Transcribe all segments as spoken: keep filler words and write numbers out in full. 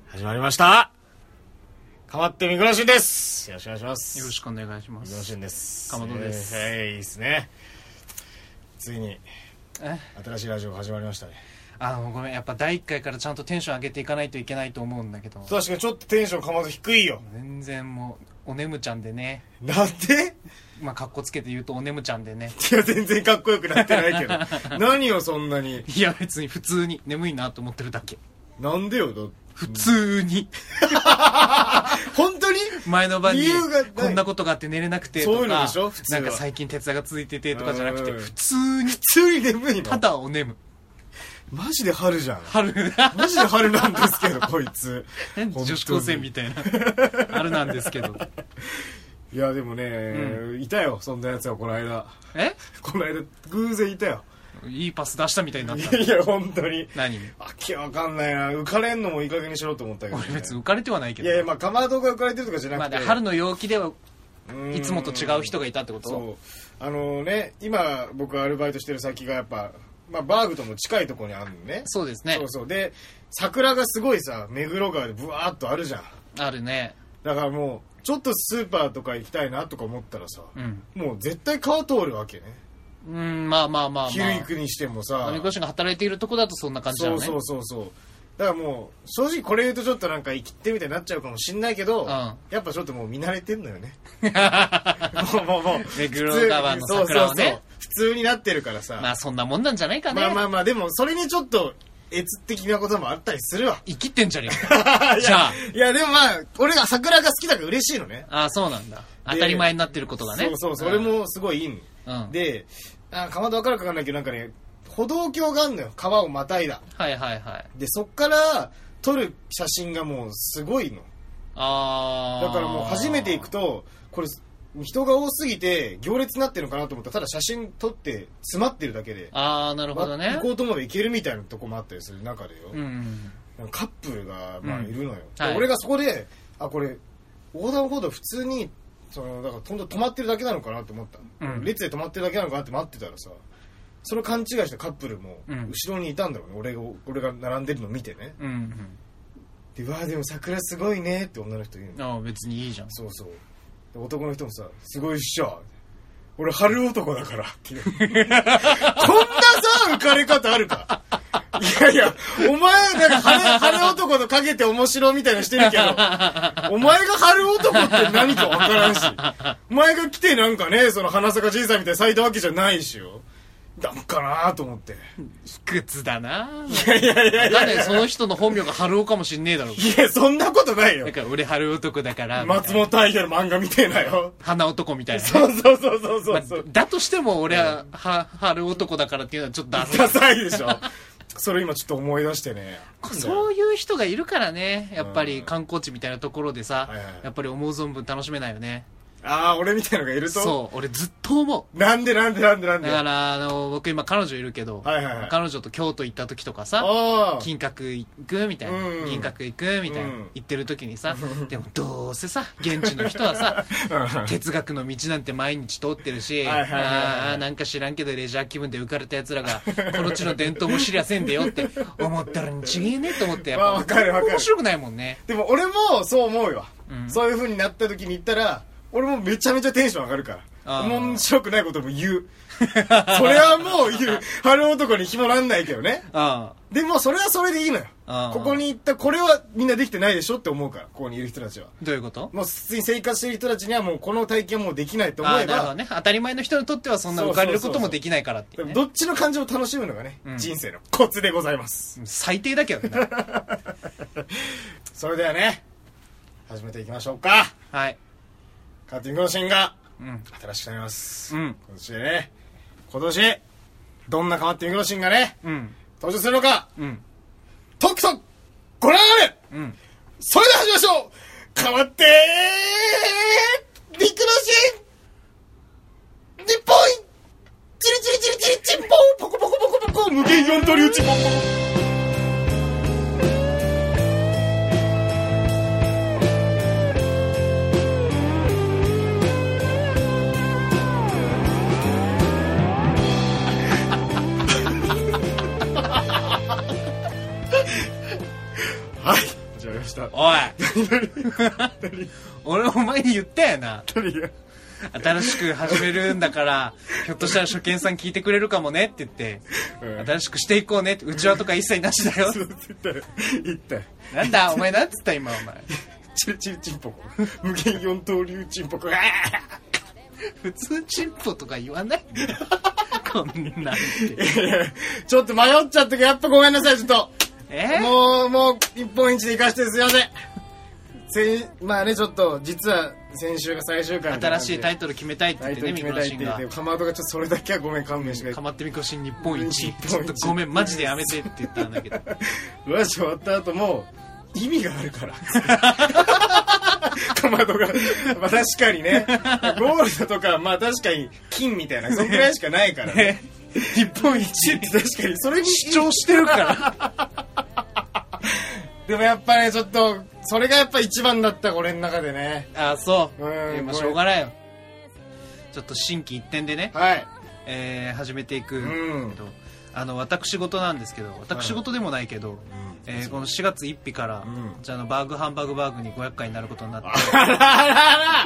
始まりました。かまってみこのしんです。よろしくお願いします。 よろしくお願いします。 みこのしんです。 かまどです。 えー、はい、いいですね。ついにえ新しいラジオが始まりましたね。 あのごめん、やっぱだいいっかいからちゃんとテンション上げていかないといけないと思うんだけど、 確かにちょっとテンションかまど低いよ。 全然もうおねむちゃんでね。 なんで？ まあかっこつけて言うとおねむちゃんでね。 いや全然かっこよくなってないけど何をそんなに。 いや別に普通に眠いなと思ってるだけ。 なんでよ。だ普通に本当に前の晩にこんなことがあって寝れなくてとか、 そういうのでしょ普通は。 なんか最近徹夜が続いててとかじゃなくて、普通に普通に眠いの。 ただおねむ。 マジで春じゃん。 春マジで春なんですけどこいつ女子高生みたいな春なんですけど。 いやでもね、うん、いたよそんなやつはこの間。 えこの間偶然いたよ。 いいパス出したみたいになった。 いやいや本当に。 何？ あっけわかんないな。浮かれんのもいい加減にしろと思ったけど、ね、 俺別に浮かれてはないけど。 いやいやまあかまどが浮かれてるとかじゃなくて、 まあ、春の陽気ではいつもと違う人がいたってこと？ そうあのね今僕がアルバイトしてる先がやっぱ、まあ、バーグとも近いところにあるのね。 そうですね。 そうそうで桜がすごいさ目黒川でブワーっとあるじゃん。 あるね。 だからもうちょっとスーパーとか行きたいなとか思ったらさ、 うん、 もう絶対川通るわけね。 うん、まあまあまあまあ昼行くにしてもさ、 みこしが働いているとこだとそんな感じだよね。 そうそうそうそう。だからもう正直これ言うとちょっとなんか生きてみたいになっちゃうかもしんないけど、うん、やっぱちょっともう見慣れてんのよねもうもうもう目黒川の桜をね。そうそうそう普通になってるからさ。 まあそんなもんなんじゃないかね。 まあまあまあでもそれにちょっと越的なこともあったりするわ。 生きてんじゃねえかじゃあいやでもまあ俺が桜が好きだから嬉しいのね。 ああそうなんだ。当たり前になってることがね。 そうそうそれもすごいいいの、うん、であかまど分かるか分かんないけどなんかね歩道橋があるのよ。川をまたいだ。 はいはいはい。 でそっから撮る写真がもうすごいの。 あだからもう初めて行くとこれ人が多すぎて行列になってるのかなと思ったらただ写真撮って詰まってるだけで、 ああなるほどね、 行こうと思えば行けるみたいなとこもあったりする中でよ、 うん、 カップルがまあいるのよ、 うんはい、 俺がそこであこれ横断歩道普通にそのだからとんど止まってるだけなのかなと思った、うん、列で止まってるだけなのかなって待ってたらさその勘違いしたカップルも後ろにいたんだろうね、うん、俺が俺が並んでるの見てね、 うんうん、 でわあでも桜すごいねって女の人言うの。 ああ別にいいじゃん。そうそう男の人もさすごいっしょ俺春男だからってこんなさ浮かれ方あるかいやいやお前なんか 春, 春男とかけて面白みたいなしてるけどお前が春男って何か分からんしお前が来てなんかねその花坂じいさんみたいに咲いたわけじゃないしよなんかなと思って卑屈だな。 いやいやいやいやいやその人の本名が春男かもしんねえだろ。 いやそんなことないよ。 だから俺春男だから松本大平の漫画みたいなよ花男みたいな、ね、 そうそうそうそうそう、まあ、 だとしても俺は、うん、は春男だからっていうのはちょっとダサいダサいでしょそれ今ちょっと思い出してねそういう人がいるからねやっぱり観光地みたいなところでさ、うんはいはい、やっぱり思う存分楽しめないよね。 ああ俺みたいなのがいるとそう俺ずっと思う。 なんでなんでなんでなんでだからあの僕今彼女いるけど、 はいはいはい、 彼女と京都行った時とかさ金閣行くみたいな、うん、銀閣行くみたいな、うん、行ってる時にさでもどうせさ現地の人はさ哲学の道なんて毎日通ってるし、はいはいはいはい、ああなんか知らんけどレジャー気分で浮かれた奴らがこの地の伝統も知りゃせんでよって思ったらにちげえねと思ってやっぱ、まあ、分かる分かる面白くないもんね。 でも俺もそう思うよ、うん、そういう風になった時に言ったら俺もめちゃめちゃテンション上がるから面白くないことも言うそれはもう言う春男に紐なんないけどね。あでもそれはそれでいいのよ。ここに行ったこれはみんなできてないでしょって思うからここにいる人たちは。 どういうこと？ もう普通に生活している人たちにはもうこの体験はもうできないと思えば、 なるほどね、当たり前の人にとってはそんな浮かれることもできないからっていう、ね、 どっちの感情を楽しむのがね、うん、人生のコツでございます。 最低だけどねそれではね始めていきましょうか。 はい。 カーティングのシーンが新しくなります、うん、今年でね今年どんなカーティングのシーンがね、うん、登場するのか、うん、とくとご覧あれ、うん、それでは始めましょう。変わってビッグのシーン日本チリチリチリチリチンポンポコポコポコポコ無限四刀流チンポンポコ始まりました。 おい俺お前に言ったよな。 何が新しく始めるんだからひょっとしたら初見さん聞いてくれるかもねって言って、うん、新しくしていこうねって、うちわとか一切なしだよ。 そう言った言ったなんだお前なんつった今お前。 チルチルチンポコ無限四刀流チンポコ普通チンポとか言わないこんなんてちょっと迷っちゃったけどやっぱごめんなさい。ちょっとえー、 もうもう一本一で行かしてすいません。せまあねちょっと実は先週が最終回新しいタイトル決めたいって言ってね、みこしんがかまどがちょっとそれだけはごめん勘弁してくれ。 かまってみこしん日本一ちょっとごめんマジでやめてって言ったんだけどラジオ終わった後も意味があるからかまどがまあ確かにねゴールドとかまあ確かに金みたいなそんぐらいしかないからね日本一って確かにそれに主張してるからでもやっぱねちょっとそれがやっぱ一番だった俺の中でね。 ああそううんえー、まあしょうがないよ。ちょっと心機一転でね、 はいえー、始めていく、 うん、 あの私事なんですけど、私事でもないけど、うん、えー、このしがつついたちから、うん、じゃあのバーグハンバーグバーグにごひゃっかいになることになってあららら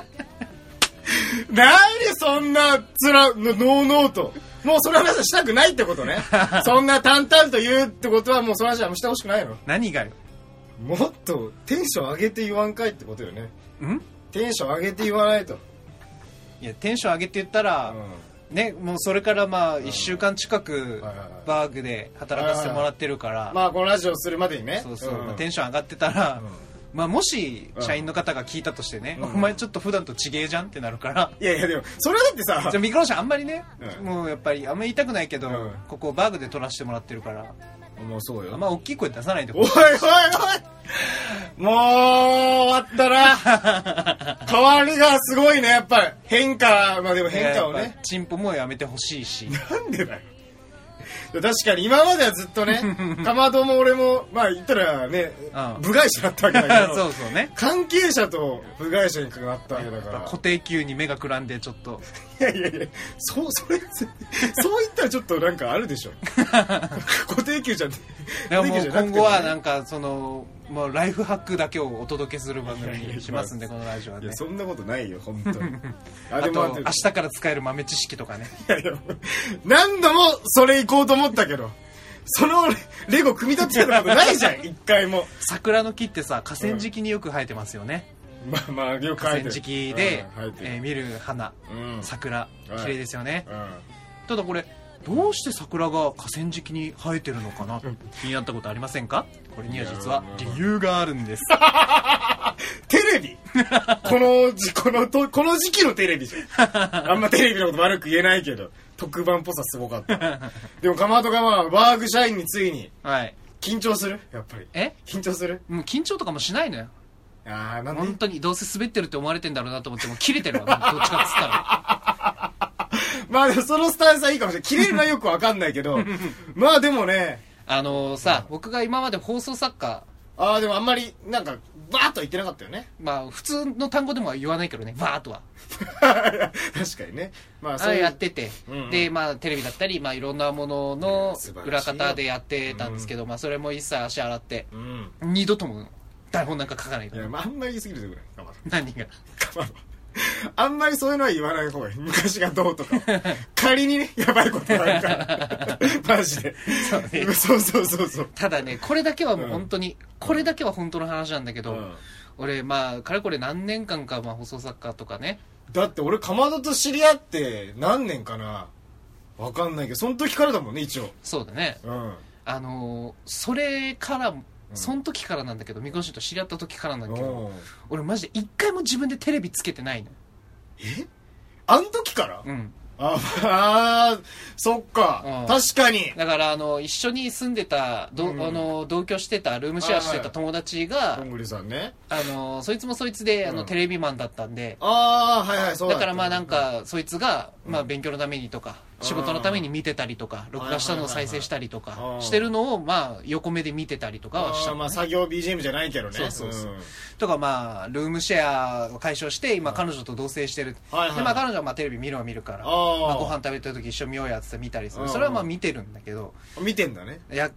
なんでそんなつらのノーノーともうその話はしたくないってことねそんな淡々と言うってことはもうその話はしてほしくないの。 何がよ。 もっとテンション上げて言わんかいってことよね。 んテンション上げて言わないと。 いやテンション上げて言ったら、うん、ねもうそれからまあいっしゅうかん近くバーグで働かせてもらってるから、 はいはいはい、まあこのラジオするまでにねそうそう、うんまあ、テンション上がってたら、うんまあ、もし社員の方が聞いたとしてね、うん、お前ちょっと普段と違えじゃんってなるからいやいやでもそれはだってさじゃあミクロシャンあんまりね、 うん、 もうやっぱりあんまり言いたくないけど、うん、ここバーグで撮らせてもらってるからもうそうよ。 あんま大きい声出さないでおいおいおいもう終わったな変わりがすごいねやっぱり変化まあでも変化をねチンポもやめてほしいしなんでだよ確かに今まではずっとねかまども俺もまあ言ったらね、うん、部外者だったわけだけどそうそうね関係者と部外者になったわけだから固定給に目がくらんでちょっといやいやいやそうそれそう言ったらちょっとなんかあるでしょ固定給じゃんでももう今後はなんかそのもうライフハックだけをお届けする番組にしますんでこのラジオはね。 いやそんなことないよ本当にあと明日から使える豆知識とかねいやいや何度もそれ行こうと思ったけどそのレゴ組み立てたことないじゃん一回も。 桜の木ってさ河川敷によく生えてますよね、 うん、まあまあよく生えてる河川敷で、うんえー、見る花、 うん、 桜綺麗ですよね、 うん、 ただこれどうして桜が河川敷に生えてるのかな気になったことありませんか。これには実は理由があるんですテレビこのこのとこの時期のテレビじゃんあんまテレビのこと悪く言えないけど特番っぽさすごかったでもかまどがまあバーグ社員についに緊張するやっぱりえ緊張するもう緊張とかもしないのよ。 あなんで本当にどうせ滑ってるって思われてんだろうなと思ってもう切れてるわどっちかっつったらまあでもそのスタンスはいいかもしれない。切れるのはよくわかんないけどまあでもねあのー、さ、うん、僕が今まで放送作家ああでもあんまりなんかバーッとは言ってなかったよね。 まあ普通の単語でも言わないけどねバーッとは確かにねまあそういうやってて、うんうん、でまあテレビだったりまあいろんなものの裏方でやってたんですけど、うん、まあそれも一切足洗って、うん、二度とも台本なんか書かないと。 いや、まあ、あんまり言い過ぎるでくらい何があんまりそういうのは言わない方がいい。昔がどうとか仮にねやばいことがあるからマジでそう、ね、そうそうそうそう。 ただねこれだけはもう本当に、うん、これだけは本当の話なんだけど、うん、俺まあかれこれ何年間かまあ放送作家とかね。 だって俺かまどと知り合って何年かなわかんないけどその時からだもんね一応。 そうだね、 うん、 あのー、それからその時からなんだけどみこしんと知り合った時からなんだけど俺マジで一回も自分でテレビつけてないの。 えあん時から。 うんああそっか、うん、確かに。 だからあの一緒に住んでたど、うん、あの同居してたルームシェアしてた友達がどんぐりさんねあのそいつもそいつであの、うん、テレビマンだったんでああはいはいそうだだからまあなんか、うん、そいつが、まあ、勉強のためにとか仕事のために見てたりとか録画したのを再生したりとかしてるのをまあ横目で見てたりとかはした、ね、 あまあ作業 ビージーエム じゃないけどね。 そうそうそう、うん、とかまあルームシェアを解消して今彼女と同棲してる、 はいはい、 でまあ彼女はまあテレビ見るは見るからまあ、ご飯食べてる時一緒に見ようやつって見たりする、それはまあ見てるんだけど見てんだね。 いや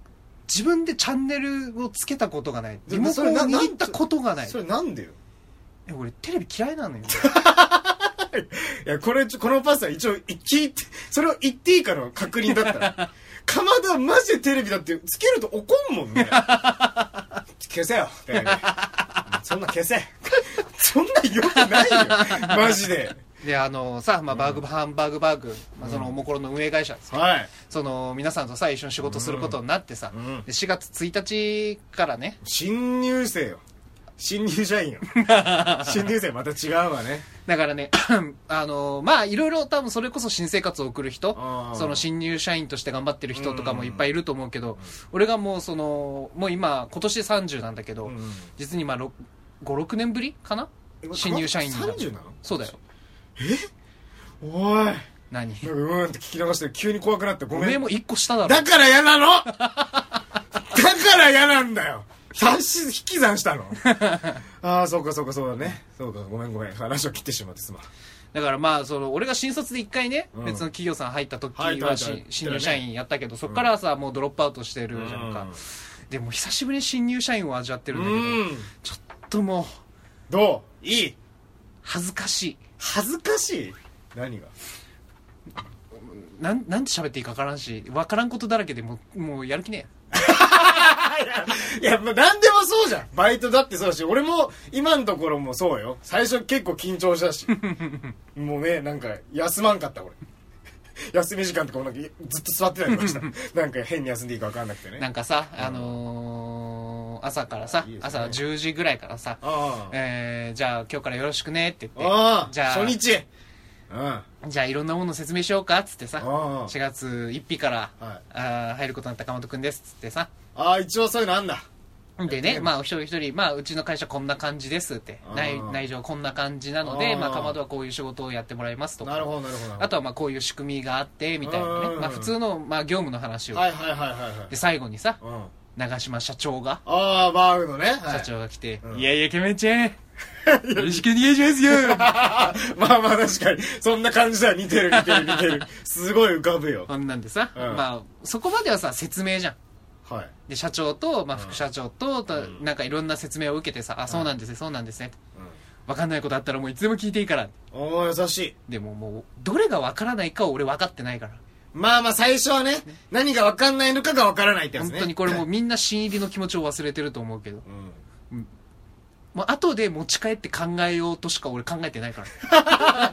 自分でチャンネルをつけたことがない。リモコンを握ったことがない。 それなんでよ。 え、俺テレビ嫌いなのよ。 いや、これ、このパスは一応、聞いて、それを言っていいかの確認だったら。かまどはマジでテレビだってつけると怒んもんね。消せよ。そんな消せ。そんな良くないよ。マジで。 で、あのさ、まあ、バーグ、うん、ハンバーグバーグ、まあ、そのおもころの運営会社ですけど、はい、その皆さんとさ一緒に仕事することになってさ、うん、でしがつついたちからね、 新入生よ、新入社員よ。新入生また違うわね。 だからね、あのまあいろいろ多分それこそ新生活を送る人、その新入社員として頑張ってる人とかもいっぱいいると思うけど、うん、俺がもうそのもう今今年さんじゅうなんだけど、うん、実にまあごろくねんぶりかな、新入社員に。さんじゅうなの？そうだよ。 え？おい。 何？ うーんって聞き流して急に怖くなってごめん。 おめえも一個下だろ。 だから嫌なの。だから嫌なんだよ。足し引き算したの。ああ、そうかそうかそうだね。そうか、ごめんごめん。話を切ってしまってすまん。 だからまあその俺が新卒で一回ね、うん、別の企業さん入った時は新入社員やったけど、そっからはさもうドロップアウトしてるじゃんか。うん、でも久しぶりに新入社員を味わってるんだけど、うん、ちょっともうどう？いい？ 恥ずかしい。恥ずかしい？何が？ なん、なんて喋っていいか分からんし、分からんことだらけでもう、もうやる気ねえ。いや、まあ、なんでもそうじゃん。バイトだってそうだし、俺も今のところもそうよ。最初結構緊張したし。もうね、なんか、休まんかった、俺。休み時間とかもなんかずっと座ってたりとかした。なんか変に休んでいいか分かんなくてね。 なんかさ、あのー、朝からさ、いいですね、朝じゅうじぐらいからさ、えー、じゃあ今日からよろしくねって言って、 あじゃあ、 初日うん、じゃあいろんなもの説明しようかっつってさ、しがつついたちから、はい、あ入ることになったかまとくんですっつってさ、 ああ一応そういうのあんだ。 でね、まあ一人一人、まあうちの会社こんな感じですって、内内情こんな感じなので、まあかまどはこういう仕事をやってもらいますとか、 なるほどなるほど、 あとはまあこういう仕組みがあってみたいなね、まあ普通のまあ業務の話を、 はいはいはいはい、はい、 で最後にさ、うん、長島社長が、 ああバーグのね、 社長が来て、はい、いやいやケメちゃんよろしくお願いしますよ。まあまあ確かにそんな感じだよ。似てる似てる似てる。すごい浮かぶよ。 そんなんでさ、うん、まあそこまではさ説明じゃん。 はい、で社長と、まあ、副社長と、うん、なんかいろんな説明を受けてさ、うん、あそうなんですねそうなんですね、うん、分かんないことあったらもういつでも聞いていいから。 おお優しい。 でももうどれが分からないかを俺分かってないから。 まあまあ最初はね、何が分かんないのかが分からないってやつね。 本当にこれもうみんな新入りの気持ちを忘れてると思うけど、うん、もう後で持ち帰って考えようとしか俺考えてないから。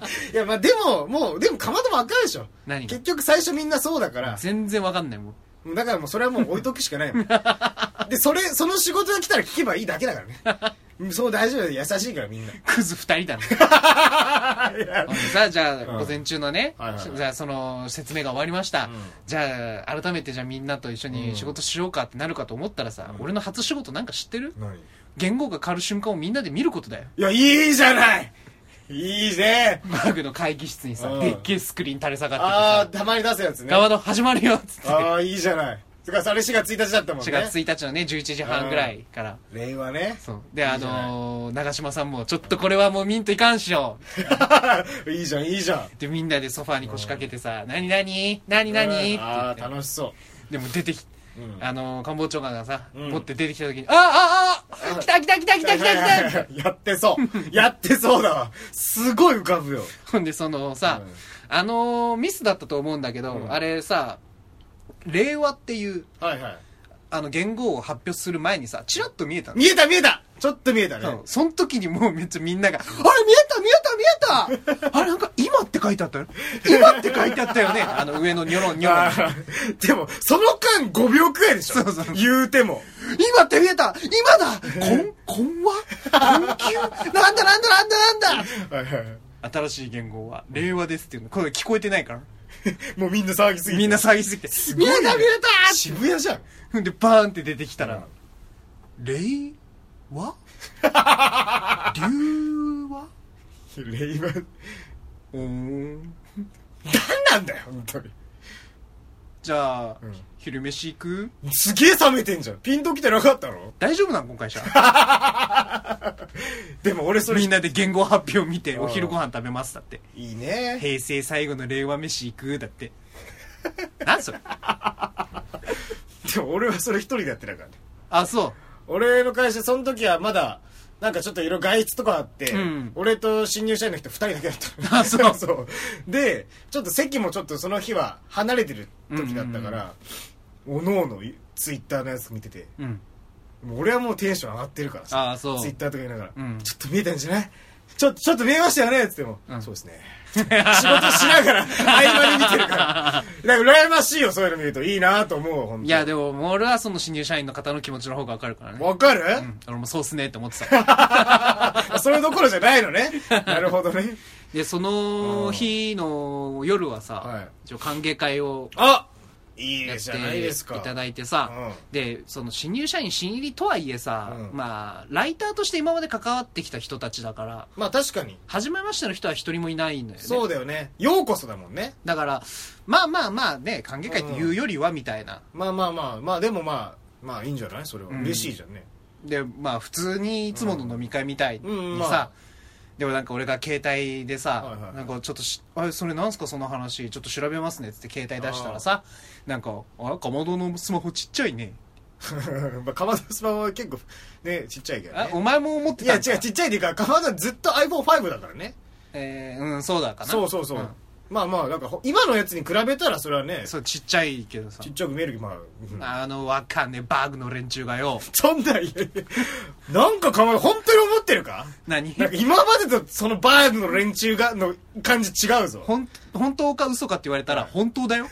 いやまあでももうでもかまども分かるでしょ。 何結局最初みんなそうだから。 全然分かんないもん。 だからもうそれはもう置いとくしかないもん。でそれその仕事が来たら聞けばいいだけだからね。そう大丈夫。優しいからみんな。 クズ二人だね。さあじゃあ午前中のね、はいはいはい、じゃあその説明が終わりました、うん、じゃあ改めてじゃあみんなと一緒に仕事しようかってなるかと思ったらさ、うん、俺の初仕事なんか知ってる？何？言語が変わる瞬間をみんなで見ることだよ。 いやいいじゃない。いいね。 バーグの会議室にさ、でっけえスクリーン垂れ下がっててさ、 ああたまに出すやつね。 ガワド始まるよっつって。 ああいいじゃない。つかそれしがついたちだったもんね。 しがつついたちのねじゅういちじはんぐらいから。 令和ね。 そうで、あのー、長嶋さんもちょっとこれはもうミントいかんっしょ。 いいじゃんいいじゃん。 でみんなでソファーに腰掛けてさ、何何何何って言って。 ああ楽しそう。 でも出てきうん、あの官房長官がさ、うん、持って出てきた時に、ああああ来た来た来た来た来た来たやってそうやってそうだわ。すごい浮かぶよ。 ほんでそのさ、うん、あのー、ミスだったと思うんだけど、うん、あれさ令和っていう、はいはい、あの言語を発表する前にさチラッと見えたの。 見えた見えたちょっと見えたね。 うん、その時にもうめっちゃみんながあれ見えた見えた見えたあれなんか今って書いてあったよ今って書いてあったよね。あの上のニョロンニョロン。でもその間ごびょうくらいでしょ。そうそう言うても今って見えた今だこんこんわ困窮なんだなんだなんだなんだはいはい、はい、新しい言語は令和ですっていうのこれ聞こえてないからもうみんな騒ぎすぎてみんな騒ぎすぎて見えた見えた渋谷じゃん。 でバーンって出てきたら、うん、令和流和令和うーん何なんだよ本当に。 じゃあ、うん、昼飯行く？ すげえ冷めてんじゃん。ピンときてなかったの？ 大丈夫なの今回社。 でも俺それみんなで言語発表見てお昼ご飯食べますだって。 いいね。 平成最後の令和飯行くだって。何それ。 でも俺はそれ一人でやってたからね。 あ、そう。 俺の会社その時はまだなんかちょっといろいろ外出とかあって、うん、俺と新入社員の人ふたりだけだったあ、そうそうでちょっと席もちょっとその日は離れてる時だったから、うんうんうん、おのおのツイッターのやつ見てて、うん、もう俺はもうテンション上がってるからさ、 あ、そうツイッターとか言いながら、うん、ちょっと見えたんじゃない、ちょっとちょっと見えましたよねっつっても、うん、そうですね仕事しながら合間に見てるからなんか羨ましいよ、そういうの見るといいなと思う。本当いやでも俺はその新入社員の方の気持ちの方が分かるからね。 分かる、 うん、俺もそうっすねって思ってたそれどころじゃないのねなるほどね。 でその日の夜はさ、はい、一応歓迎会をあいいじゃないですかいただいてさ、うん、でその新入社員新入りとはいえさ、うん、まあライターとして今まで関わってきた人たちだから、 まあ確かに初めましての人は一人もいないんだよね。 そうだよね、ようこそだもんね。 だからまあまあまあね、歓迎会って言うよりはみたいな、 うん、まあまあまあまあでもまあまあいいんじゃない、それは、うん、嬉しいじゃんね。 でまあ普通にいつもの飲み会みたいにさ、うんうんまあでもなんか俺が携帯でさ、はいはいはい、なんかちょっとしあそれなんすかその話ちょっと調べますねっつって携帯出したらさ、なんかあかまどのスマホちっちゃいねまあかまどのスマホは結構ねちっちゃいけどね。 あお前も思ってたんか。 いや違うちっちゃいっていうか、かまどはずっと アイフォンファイブ だからね。 えー、うんそうだかな。 そうそうそう、うん、まあまあなんか今のやつに比べたらそれはね、 そうちっちゃいけどさ、 ちっちゃく見えるけど、まあ、 うん、あのわかんねえバーグの連中がよそんないやいやなんかかまど本当に思ってるか。 何なんか今までとそのバーグの連中がの感じ違うぞ。 ほん本当か嘘かって言われたら本当だよ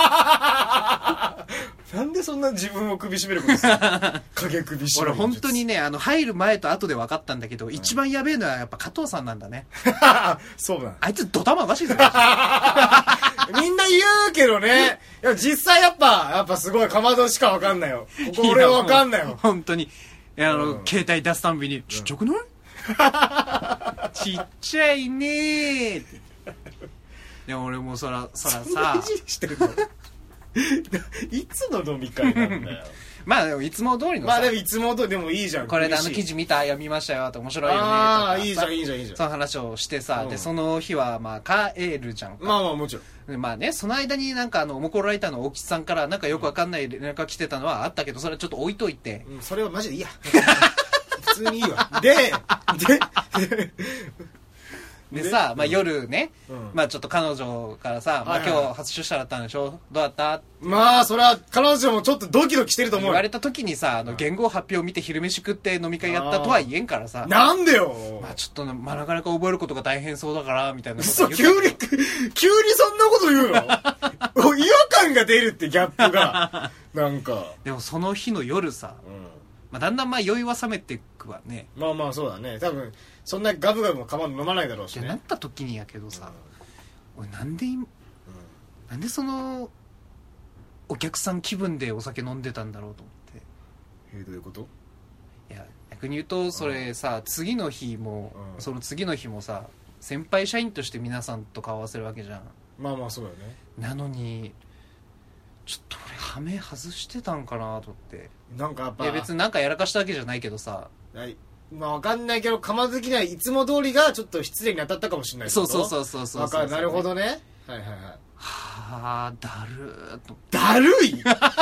なんでそんな自分を首絞めることする影首絞める。 俺本当にねあの入る前と後で分かったんだけど、うん、一番やべえのはやっぱ加藤さんなんだねそうだ、 あいつドタマおかしいぞみんな言うけどね、いや実際やっぱやっぱすごいかまどしか分かんないよ。ここ俺は分かんないよ本当に。いやあの、うん、携帯出すたんびにちっちゃくない、うん、ちっちゃいねーってでも俺もそらそらさしてるのいつの飲み会なんだよまあでもいつも通りのさ、 まあでもいつも通りでもいいじゃん。 これであの記事見た読みましたよって面白いよねとか、 ああいいじゃんいいじゃんいいじゃん、 その話をしてさ、うん、でその日はまあ帰るじゃんか。 まあまあもちろん。まあねその間になんかあのおもころライターの大吉さんからなんかよくわかんない連絡が来てたのはあったけど、それはちょっと置いといて、 うん、それはマジでいいや普通にいいわでででさ、まあ、夜ね、うん、まあちょっと彼女からさ、まあ、今日初出社だったんでしょ、どうだった？ まあそれは彼女もちょっとドキドキしてると思う。 言われた時にさ、あの言語発表を見て昼飯食って飲み会やったとは言えんからさ、 なんでよ。 まあちょっと、まあ、なかなか覚えることが大変そうだからみたいなことそう急に急にそんなこと言うの違和感が出るってギャップがなんかでもその日の夜さ、うん、まあ、だんだんまあ酔いは冷めていくわね。 まあまあそうだね、多分そんなガブガブもかまど飲まないだろうしね。 ってなった時にやけどさ、うん、俺なんで今、うん、なんでそのお客さん気分でお酒飲んでたんだろうと思って。 えー、どういうこと？ いや逆に言うとそれさ、うん、次の日も、うん、その次の日もさ先輩社員として皆さんと顔合わせるわけじゃん。まあまあそうだよね。なのにちょっと俺ハメ外してたんかなと思って。なんかやっぱいや別になんかやらかしたわけじゃないけどさ、はい、まあわかんないけどかまずきにはいつも通りがちょっと失礼に当たったかもしれない。そうそうそうそうそうそう、ね、なるほどね。はいはいはい。はあだるーと。だるい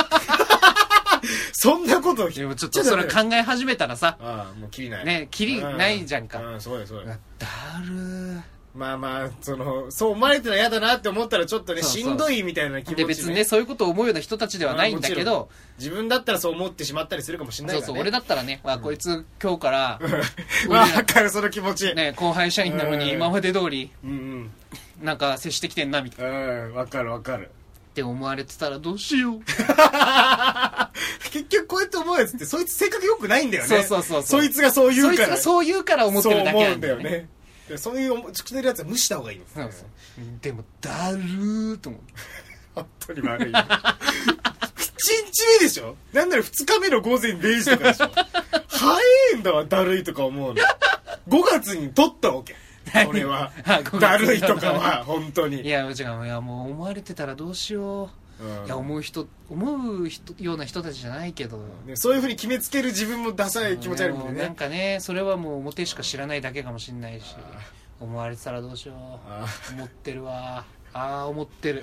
そんなことでもちょっとそれ考え始めたらさ、ああもうキリないね、キリないじゃんか。うん、そうですそうです。だるー。まあまあそのそう思われてたら嫌だなって思ったらちょっとね、そうそうしんどいみたいな気持ち、ね、で別にねそういうことを思うような人たちではないんだけど、自分だったらそう思ってしまったりするかもしれないからね。そうそう俺だったらね、あこいつ今日から分かるその気持ちね、後輩社員なのに今まで通り、うんうん、なんか接してきてんなみたいな。うん分かる分かるって思われてたらどうしよう結局こうやって思うやつってそいつ性格良くないんだよね。そうそうそうそう、そいつがそう言うから、そいつがそう言うから思ってるだけなんだよね。そう思うんだよね。そういう口でるやつは無視した方がいいの。そうそうでもだるーと思う本当に悪いいちにちめでしょ、なんならふつかめの午前れいじとかでしょ早いんだわだるいとか思うのごがつに撮ったわけ俺はだるいとかは本当に。いや違う、いやもう思われてたらどうしよう、うん、いや思う人思う人ような人たちじゃないけど、ね、そういうふうに決めつける自分もダサい気持ち悪いもんね。なんかねそれはもう表しか知らないだけかもしれないし、思われてたらどうしよう思ってるわ。ああ思ってる。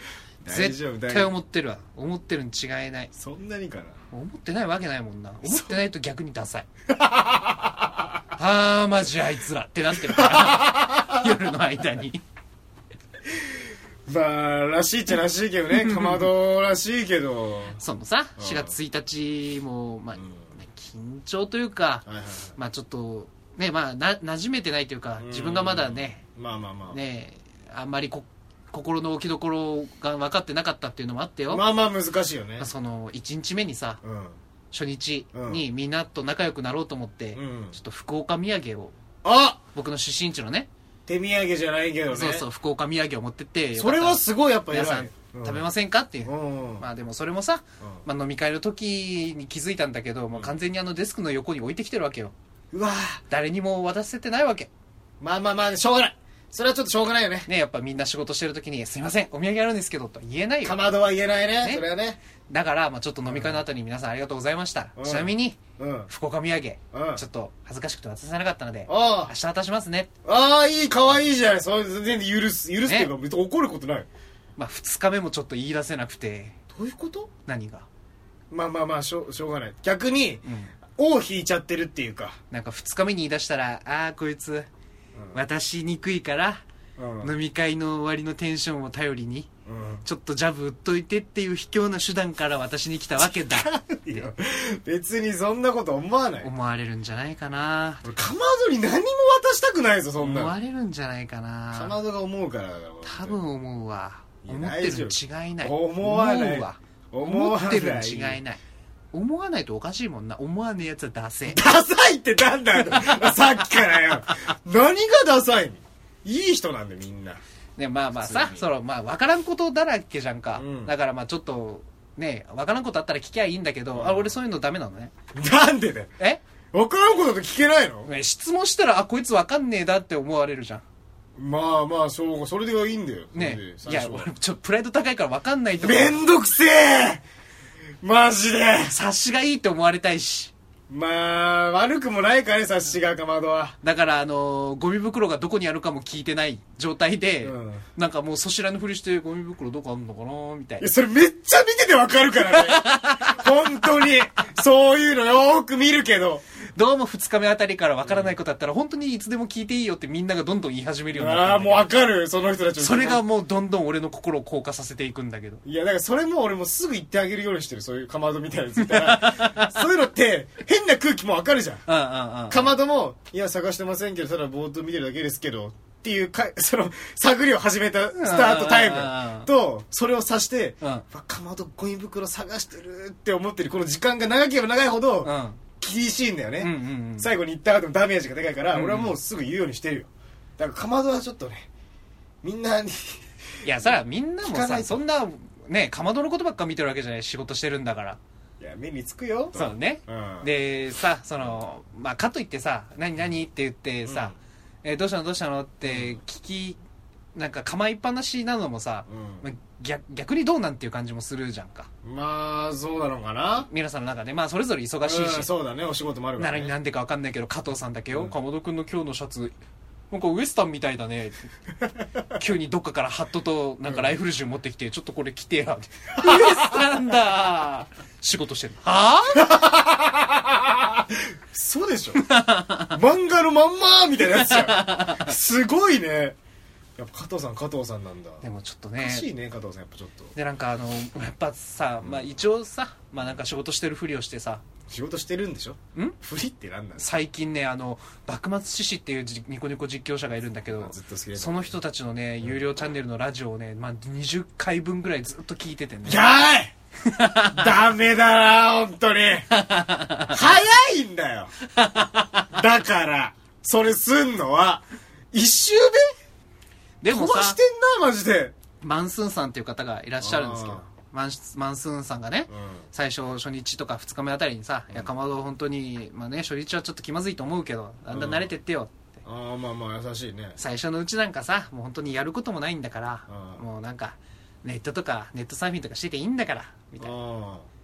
絶対思ってるわ。思ってるに違いない。 そんなにかな。 思ってないわけないもんな。思ってないと逆にダサい。あーマジあいつらってなってるから夜の間にまあらしいっちゃらしいけどねかまどらしいけどそのさしがつついたちも、まあ、緊張というか、はいはいはい、まあちょっとねまあな馴染めてないというか自分がまだねまあまあまあねあんまりこ心の置きどころが分かってなかったっていうのもあってよ。 まあまあ難しいよね。 まあ、そのいちにちめにさ、うん、初日にみんなと仲良くなろうと思って、うん、ちょっと福岡土産をあ僕の出身地のね手土産じゃないけどねそうそう福岡土産を持ってってそれはすごいやっぱ皆さん食べませんかっていう、うん、まあでもそれもさ、うんまあ、飲み会の時に気づいたんだけど、もう完全にあのデスクの横に置いてきてるわけよ。 うわ誰にも渡せてないわけ。 まあまあまあしょうがない。それはちょっとしょうがないよね。 ねやっぱみんな仕事してる時にすいませんお土産あるんですけどと言えないよ。 かまどは言えない ね, ねそれはね。 だから、まあ、ちょっと飲み会の後に皆さんありがとうございました、うん、ちなみに、うん、福岡土産、うん、ちょっと恥ずかしくて渡せなかったので明日渡しますね。 ああいいかわいいじゃない。それ全然許す許すっていうか、ね、別に怒ることない。 まあふつかめもちょっと言い出せなくて。 どういうこと？ 何が？ まあまあまあしょ う, しょうがない。逆に、うん、尾を引いちゃってるっていうかなんかふつかめに言い出したらああこいつ、うん、渡しにくいからうん、飲み会の終わりのテンションを頼りに、うん、ちょっとジャブ打っといてっていう卑怯な手段から私に来たわけだ別にそんなこと思わない。 思われるんじゃないかな。 かまどに何も渡したくないぞそんな。 思われるんじゃないかな。 かまどが思うからだ。 多分思うわ。思ってるに違いない。 思わない。 思うわ。思ってるに違いない。思わないとおかしいもんな。思わねえやつはダセえ。 ダサいってなんだよさっきからよ何がダサいの。いい人なんでみんな。 ねまあまあさそのまあ分からんことだらけじゃんか、うん、だからまあちょっとね分からんことあったら聞きゃいいんだけど、うん、あ俺そういうのダメなのね。 なんでだよ。 え分からんことって聞けないの？ ね質問したらあこいつ分かんねえだって思われるじゃん。 まあまあそうそれではいいんだよね。いや俺ちょっとプライド高いから分かんないとめんどくせえマジで。 察しがいいって思われたいし。 まあ悪くもないかね察しがかまどは。 だからあのー、ゴミ袋がどこにあるかも聞いてない状態で、うん、なんかもうそしらぬふりしてゴミ袋どこあるのかなみたいな。 いやそれめっちゃ見ててわかるからね本当にそういうのよーく見るけどどうもふつかめあたりからわからないことあったら本当にいつでも聞いていいよってみんながどんどん言い始めるようになって。 ああもうわかるその人たち。 それがもうどんどん俺の心を硬化させていくんだけど。 いやだからそれも俺もすぐ言ってあげるようにしてる。そういうかまどみたいなやついたらそういうのって変な空気もわかるじゃん。 うんうんうん、 かまどもいや探してませんけどただぼーっと見てるだけですけどっていうかその探りを始めたスタートタイムとそれを指して、うん、かまどゴミ袋探してるって思ってるこの時間が長ければ長いほど、うん厳しいんだよね、うんうんうん、最後に言った後のダメージがでかいから、うんうん、俺はもうすぐ言うようにしてるよ。だからかまどはちょっとねみんなにいやさみんなもさそんなねかまどのことばっか見てるわけじゃない。仕事してるんだから。いや目につくよ。 そうね、うん、でさそのまあかといってさ何何って言ってさ、うんえー、どうしたのどうしたのって聞きなんか構いっぱなしなのもさ、うんまあ、逆, 逆にどうなんていう感じもするじゃんか。 まあそうなのかな。 皆さんの中でまあそれぞれ忙しいし、 うん、そうだねお仕事もあるから、ね、 なのになんでか分かんないけど加藤さんだけよ、うん、かまどくんの今日のシャツなんかウエスタンみたいだね急にどっかからハットとなんかライフル銃持ってきて、うん、ちょっとこれ着てやウエスタンだ仕事してるはあそうでしょ漫画のまんまみたいなやつじゃんすごいね。やっぱ加藤さん加藤さんなんだ。 でもちょっとねおかしいね加藤さんやっぱちょっとでなんかあのやっぱさ、まあ、一応さ、まあ、なんか仕事してるふりをしてさ仕事してるんでしょんふりってなんだ最近ねあの幕末志士っていうニコニコ実況者がいるんだけどずっと好きその人たちのね有料チャンネルのラジオをね、まあ、にじゅっかいぶんぐらいずっと聞いててねやーいダメだな本当に早いんだよだからそれすんのは一周目でもさ飛ばしてんなマジで。 マンスーンさんっていう方がいらっしゃるんですけどマン, マンスーンさんがね、うん、最初初日とかふつかめあたりにさ、うん、いやかまど本当にまあね初日はちょっと気まずいと思うけどだんだん慣れてってよって、 うん、ああまあまあ優しいね。 最初のうちなんかさもう本当にやることもないんだから、うん、もうなんかネットとかネットサーフィンとかしてていいんだからみたいな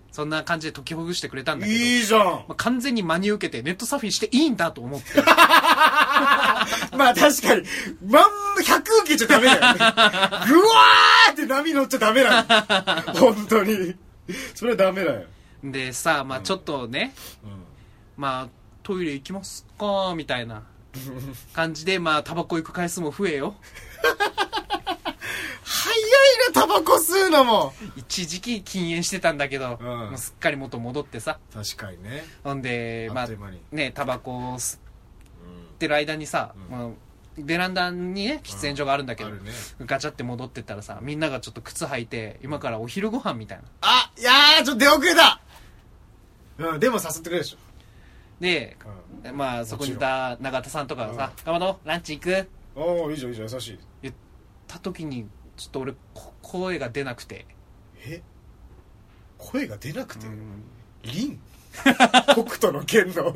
そんな感じで解きほぐしてくれたんだけど、 いいじゃん、 まあ、完全に真に受けてネットサーフィンしていいんだと思ってまあ確かにまんまひゃく受けちゃダメだよねぐわーって波乗っちゃダメだよ本当にそれはダメだよ。 でさ、まあちょっとね、うんうん、まあトイレ行きますかみたいな感じで、まあタバコ行く回数も増えよ早いなタバコ吸うのも。 一時期禁煙してたんだけど、うん、もうすっかり元戻ってさ。 確かにね。 ほんでまあねタバコを吸ってる間にさ、うんまあ、ベランダにね喫煙所があるんだけど、うんね、ガチャって戻ってったらさ、みんながちょっと靴履いて今からお昼ご飯みたいな。 あいやーちょっと出遅れた。うんでも誘ってくれるでしょ。 で、うん、まあそこにいた永田さんとかがさ、かまどランチ行く？ おおいいじゃんいいじゃん優しい。 言った時にちょっと俺声が出なくて。 え声が出なくて、うん、凛北斗の拳のちょっ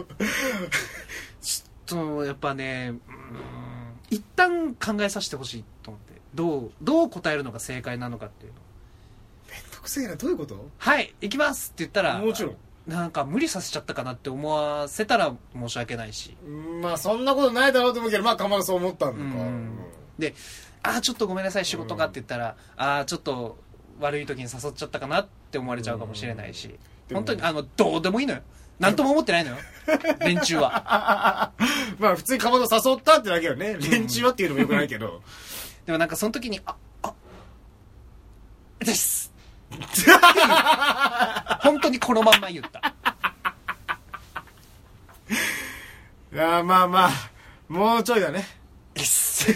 とやっぱね、うん、一旦考えさせてほしいと思って、どうどう答えるのが正解なのかっていうの。 めんどくせえな。どういうこと？ はい行きますって言ったらもちろんなんか無理させちゃったかなって思わせたら申し訳ないし、 まあそんなことないだろうと思うけど、まあかまどそう思ったんだか、うん、 でああちょっとごめんなさい仕事かって言ったら、うん、ああちょっと悪い時に誘っちゃったかなって思われちゃうかもしれないし、うん、本当にあのどうでもいいのよ。なんとも思ってないのよ連中はまあ普通にかまど誘ったってだけよね。連中はっていうのもよくないけどでもなんかその時にああです本当にこのまんま言ったいやまあまあもうちょいだねい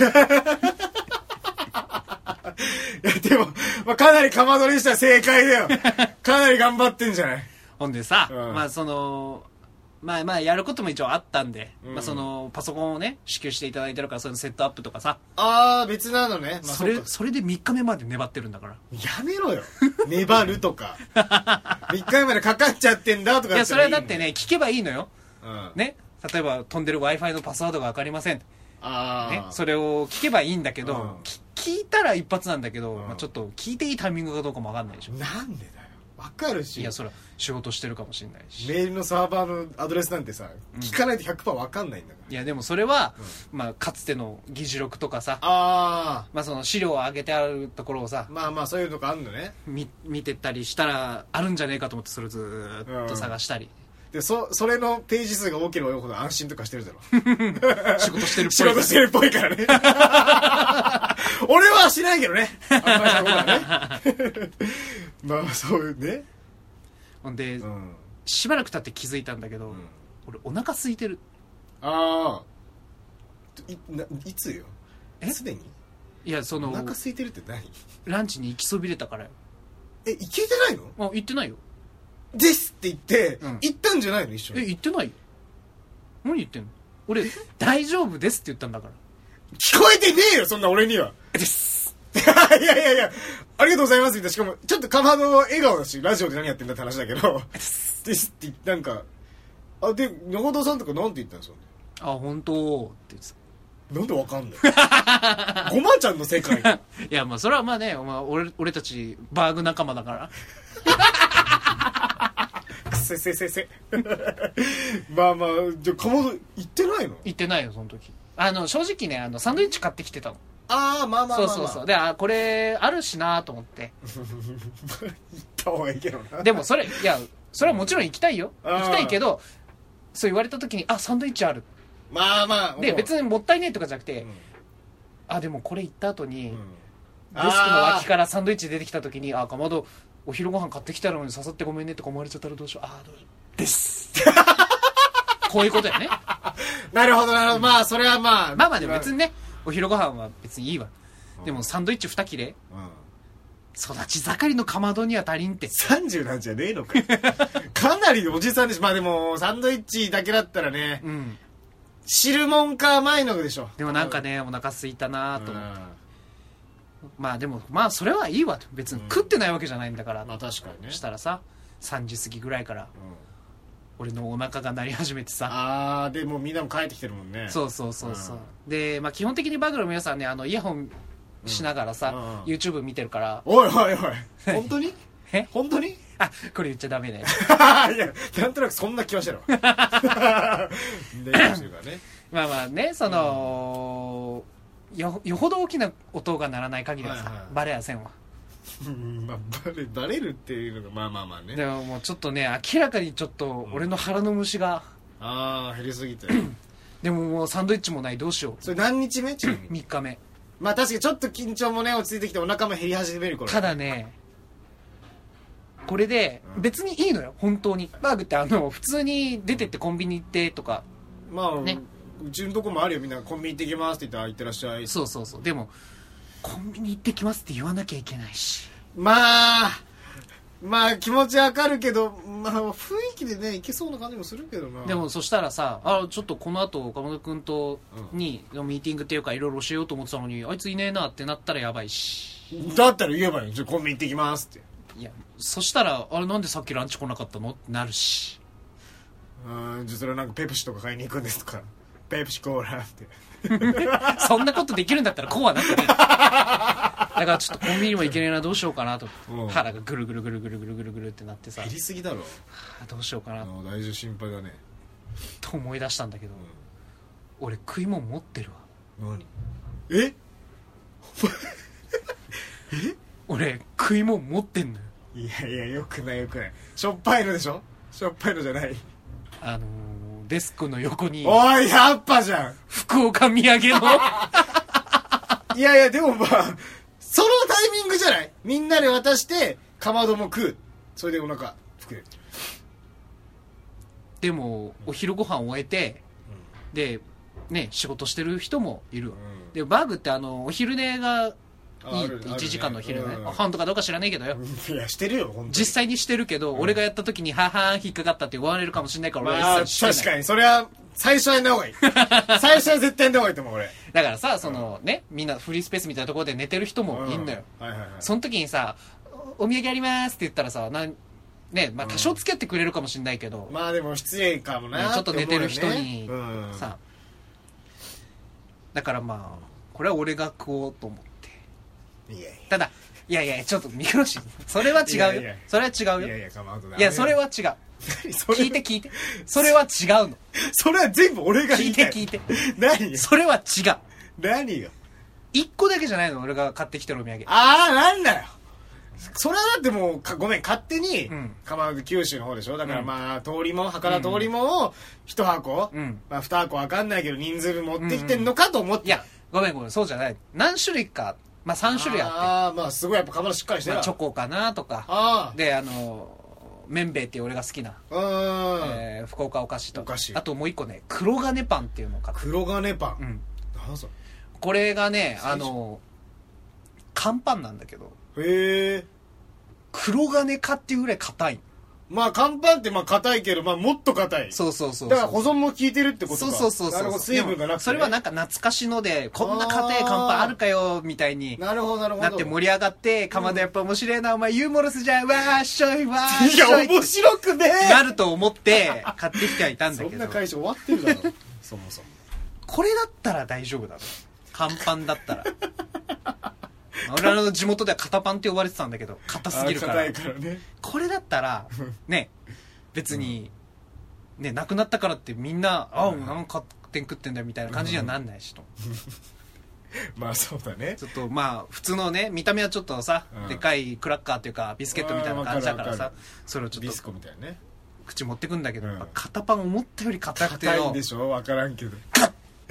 やでも、まあ、かなりかまどにしたら正解だよかなり頑張ってんじゃない。 ほんでさ、うん、まあそのまあまあやることも一応あったんで、うんまあ、そのパソコンをね支給していただいてるからそのセットアップとかさああ別なのね、 まあ、それそれでみっかめまで粘ってるんだからやめろよ粘るとかみっかめまでかかっちゃってんだとか。 いやそれはだってね聞けばいいのよ、うん、ね例えば飛んでる Wi-Fi のパスワードが分かりませんあ、ね、それを聞けばいいんだけど、うん、聞いたら一発なんだけど、うんまあ、ちょっと聞いていいタイミングかどうかも分かんないでしょ。 なんでだよ分かるし。 いやそれは仕事してるかもしれないし、 メールのサーバーのアドレスなんてさ、うん、聞かないと ひゃくパーセント 分かんないんだから。 いやでもそれは、うんまあ、かつての議事録とかさあ、 まあ、その資料を上げてあるところをさまあまあそういうとこあるのね。 見, 見てったりしたらあるんじゃねえかと思ってそれずっと探したり、 うん、で そ, それのページ数が多ければ多いほど安心とかしてるだろ仕事してるっぽい仕事してるっぽいからね俺はしないけどねあんまりしたことはねまあそういうね。 ほんで、うん、しばらく経って気づいたんだけど、うん、俺お腹空いてる。 ああ い, いつよえすでに。 いやそのお腹空いてるって何。 ランチに行きそびれたからよ。 え行けてないの。 あ行ってないよですって言って、うん、行ったんじゃないの一緒に。 え行ってないよ。何言ってんの。俺大丈夫ですって言ったんだから。 聞こえてねえよそんな俺には。 ですいやいやいやありがとうございますみたいな。しかもちょっとかまど笑顔だしラジオで何やってんだって話だけどですってなんかあで中田さんとかなんて言ったんですよ。 あ本当って言ってた。 なんでわかんないごまちゃんの世界いやまあそれはまあね、まあ、俺, 俺たちバーグ仲間だからせせせせまあまあじゃあかまど行ってないの。 行ってないよその時。あの正直ねあのサンドイッチ買ってきてたの。 ああまあまあまあ、まあ、 そうそうそうであこれあるしなと思って行った方がいいけどな。 でもそれいやそれはもちろん行きたいよ行きたいけどそう言われた時にあサンドイッチあるまあまあで別にもったいねえとかじゃなくて、うん、あでもこれ行った後に、うん、デスクの脇からサンドイッチ出てきた時にあかまどお昼ご飯買ってきたのに誘ってごめんねとか思われちゃったらどうしよう。あどうしようですこういうことやねなるほどなるほど。まあそれはまあまあまあでも別にねお昼ご飯は別にいいわ、うん、でもサンドイッチに切れ、うん、育ち盛りのかまどには足りんって。 さんじゅうなんじゃねえのかかなりおじさんでしょ。まあでもサンドイッチだけだったらね、うん、汁もんか甘いのでしょ。 でもなんかねお腹空いたなと思って、うん、まあでもまあそれはいいわと別に食ってないわけじゃないんだから、うん、 まあ確かにね。 したらささんじ過ぎぐらいから、うん俺のお腹が鳴り始めてさああでもみんなも帰ってきてるもんね。 そうそうそうそう、うん、で、まあ、基本的にバグの皆さんねあのイヤホンしながらさ、うんうん、YouTube 見てるから。 おいおいおい本当にえ本当にあ、これ言っちゃダメね。 いや、なんとなくそんな気はしてるわ。練習してるからね。 まあまあね、その、うん、よ、よほど大きな音が鳴らない限りはさ、はいはい、バレやせんわ。 うん、まあ、バレ、バレるっていうのが、まあまあまあね。 でももうちょっとね、明らかにちょっと、俺の腹の虫が、 うん、ああ、減りすぎて。 でももうサンドイッチもない、どうしよう。 それ何日目ちなみに。 みっかめ。 まあ確かにちょっと緊張もね、落ち着いてきてお腹も減り始める頃。 ただね、これで、別にいいのよ、本当に。バーグってあの、普通に出てってコンビニ行ってとか。 まあ、ね。うちのとこもあるよ、みんなコンビニ行ってきますって言ったら、行ってらっしゃい。 そうそうそう。でも、コンビニ行ってきますって言わなきゃいけないし。 まあ、まあ気持ちわかるけど、まあ雰囲気でね、いけそうな感じもするけどな。 でもそしたらさ、あ、ちょっとこの後岡本君とに、うん、ミーティングっていうかいろいろ教えようと思ってたのに、あいついねえなってなったらやばいし。 だったら言えばいいよ、じゃあコンビニ行ってきますって。 いや、そしたら、あれなんでさっきランチ来なかったのってなるし。 うん、じゃあそれはなんかペプシとか買いに行くんですとか。ペプシコーラって。 そんなことできるんだったらこうはなってね。だからちょっとコンビニも行けねえな、どうしようかなと。腹がぐるぐるぐるぐるぐるぐるぐるってなってさ。 減りすぎだろ。 どうしようかな。 大丈夫、心配だね。 と思い出したんだけど、うん、俺食い物持ってるわ。 何？え？ え？俺食い物持ってんのよ。 いやいや、よくないよくない。しょっぱいのでしょ？しょっぱいのじゃない。 あのー、デスクの横に。 おい、やっぱじゃん。 福岡土産の。 いやいや、でもまあ、そのタイミングじゃない？みんなで渡して、かまども食う。それでお腹膨れる。 でも、お昼ご飯を終えて、うん、で、ね、仕事してる人もいる。うん、で、バーグってあの、お昼寝が、いいっていちじかんの昼ね、うん、半とかどうか知らねえけどよ。 いやしてるよ本当に。 実際にしてるけど、うん、俺がやった時にはは引っかかったって言われるかもしれないから俺は一切してない。まあ、確かにそれは最初はやんだ方がいい。最初は絶対やんだ方がいいと思う俺。 だからさ、そのね、みんなフリースペースみたいなところで寝てる人もいんのよ、うん、はいはいはい、その時にさお土産ありますって言ったらさ、なんね、まあ多少付き合ってくれるかもしれないけど、 うん、まあでも失礼かもな、 ね、ちょっと寝てる人に、うん、さ、だからまあこれは俺が食おうと思って。いやいやただいやいやちょっと見苦しい、それは違うよ。いやいやそれは違うよ。いやいやかまどだ。いやそれは違う。聞いて聞いて、それは違うの。それは全部俺が言いたい。聞いて聞いて。何？それは違う。何が？一個だけじゃないの、俺が買ってきてるお土産。ああ、なんだよ。それはだってもうごめん、勝手に、うん、鎌倉九州の方でしょ。だからまあ、通りも博多通りもを一箱、うん、まあ二箱わかんないけど人数分持ってきてんのかと思って、うん、いやごめんごめん、そうじゃない。何種類か、まあさん種類あって、ああまあすごいやっぱ鎌倉しっかりしてる、まあ、チョコかなとか、あであの麺べいっていう俺が好きな、えー、福岡お菓子と、お菓子、あともう一個ね、黒金パンっていうのを買って。黒金パン、うん、何それ。これがね、あの乾パンなんだけど、へえ、黒金かっていうぐらい硬い。まあ乾パンってまあ硬いけど、まあもっと硬い。そうそうそう。だから保存も効いてるってことか。そうそうそうそう。なるほど、水分がなくて、ね、それはなんか懐かしので、こんな硬い乾パンあるかよみたいになるほどなるほどなって盛り上がって、かまどやっぱ面白いな、お前ユーモラスじゃん、わーっしょいわーっしょい。いや面白くねえなると思って買ってきてはいたんだけど、そんな会社終わってるだろそもそも。これだったら大丈夫だろ、乾パンだったら。俺らの地元では肩パンって呼ばれてたんだけど、硬すぎるから、からね、これだったらね、別にね、なくなったからってみんなああ何かってん食ってんだみたいな感じにはなんないしと、うん、まあそうだね。ちょっとまあ普通のね見た目はちょっとさ、うん、でかいクラッカーっていうかビスケットみたいな感じだからさ、それをちょっとビスコみたいなね口持ってくんだけど、うん、肩パン思ったより硬くてよ。硬いんでしょ、分からんけどガッ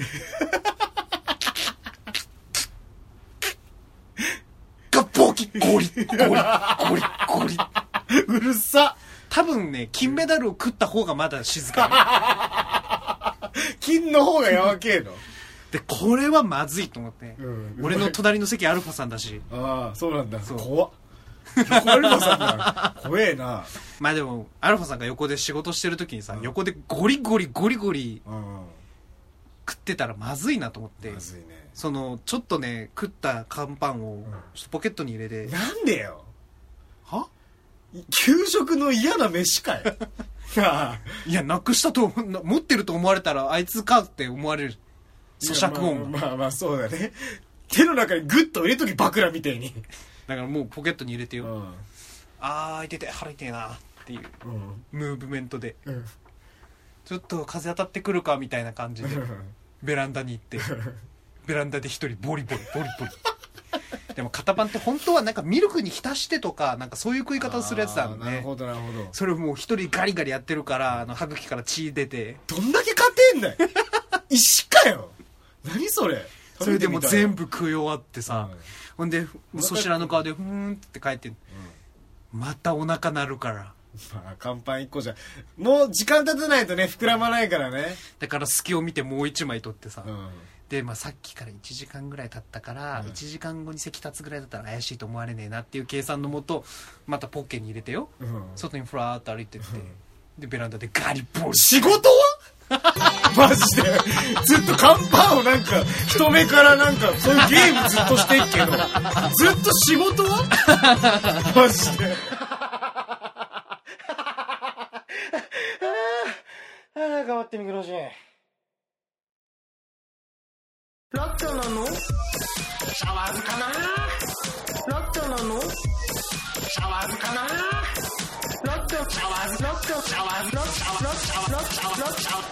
ボキゴリゴリゴリゴリうるさ。多分ね、金メダルを食った方がまだ静かに金の方がやわけえので、これはまずいと思って、うん、俺の隣の席アルファさんだし。ああそうなんだ。そう怖っアルファさんだ怖えな。まあでもアルファさんが横で仕事してる時にさ、うん、横でゴリゴリゴリゴリ、うん、食ってたらまずいなと思って、まずいね。そのちょっとね食った乾パンをポケットに入れて、うん、なんでよ。は給食の嫌な飯かいいやなくしたと持ってると思われたらあいつかって思われる咀嚼音が。まあ、まあまあそうだね。手の中にグッと入れときバクラみたいにだからもうポケットに入れてよ、うん、 あーいてて腹痛いなっていううんムーブメントで、 うん、 ちょっと風当たってくるかみたいな感じでベランダに行ってベランダで一人ボリボリボリボリでも肩パンって本当はなんかミルクに浸してとかなんかそういう食い方をするやつだもんね。 なるほどなるほど。 それをもう一人ガリガリやってるからあの歯茎から血出てどんだけ勝てんだよ石かよ何それ。 それでも全部食い終わってさ、 うん、 ほんでそちらの顔でふーんって帰って、うん、またお腹鳴るから、 まあ乾パンいっこじゃもう時間経たないとね膨らまないからね。 だから隙を見てもう一枚取ってさ、 うんで、まあ、さっきからいちじかんぐらい経ったから、うん、いちじかんごに席立つぐらいだったら怪しいと思われねえなっていう計算のもとまたポッケに入れてよ、うん、外にふらーっと歩いてって、うん、でベランダでガリボリ。 仕事はマジでずっと乾パンをなんか人目からなんかそういうゲームずっとしてっけどずっと仕事はマジでああ頑張ってみくろしい。 ラッキョなの？シャワーズかな？ラッキョなの？シャワーズかな？ラッキョシャワーズラッキョシャワーズラッシャワーズラッシャワーズラッシャワーズラッシャワ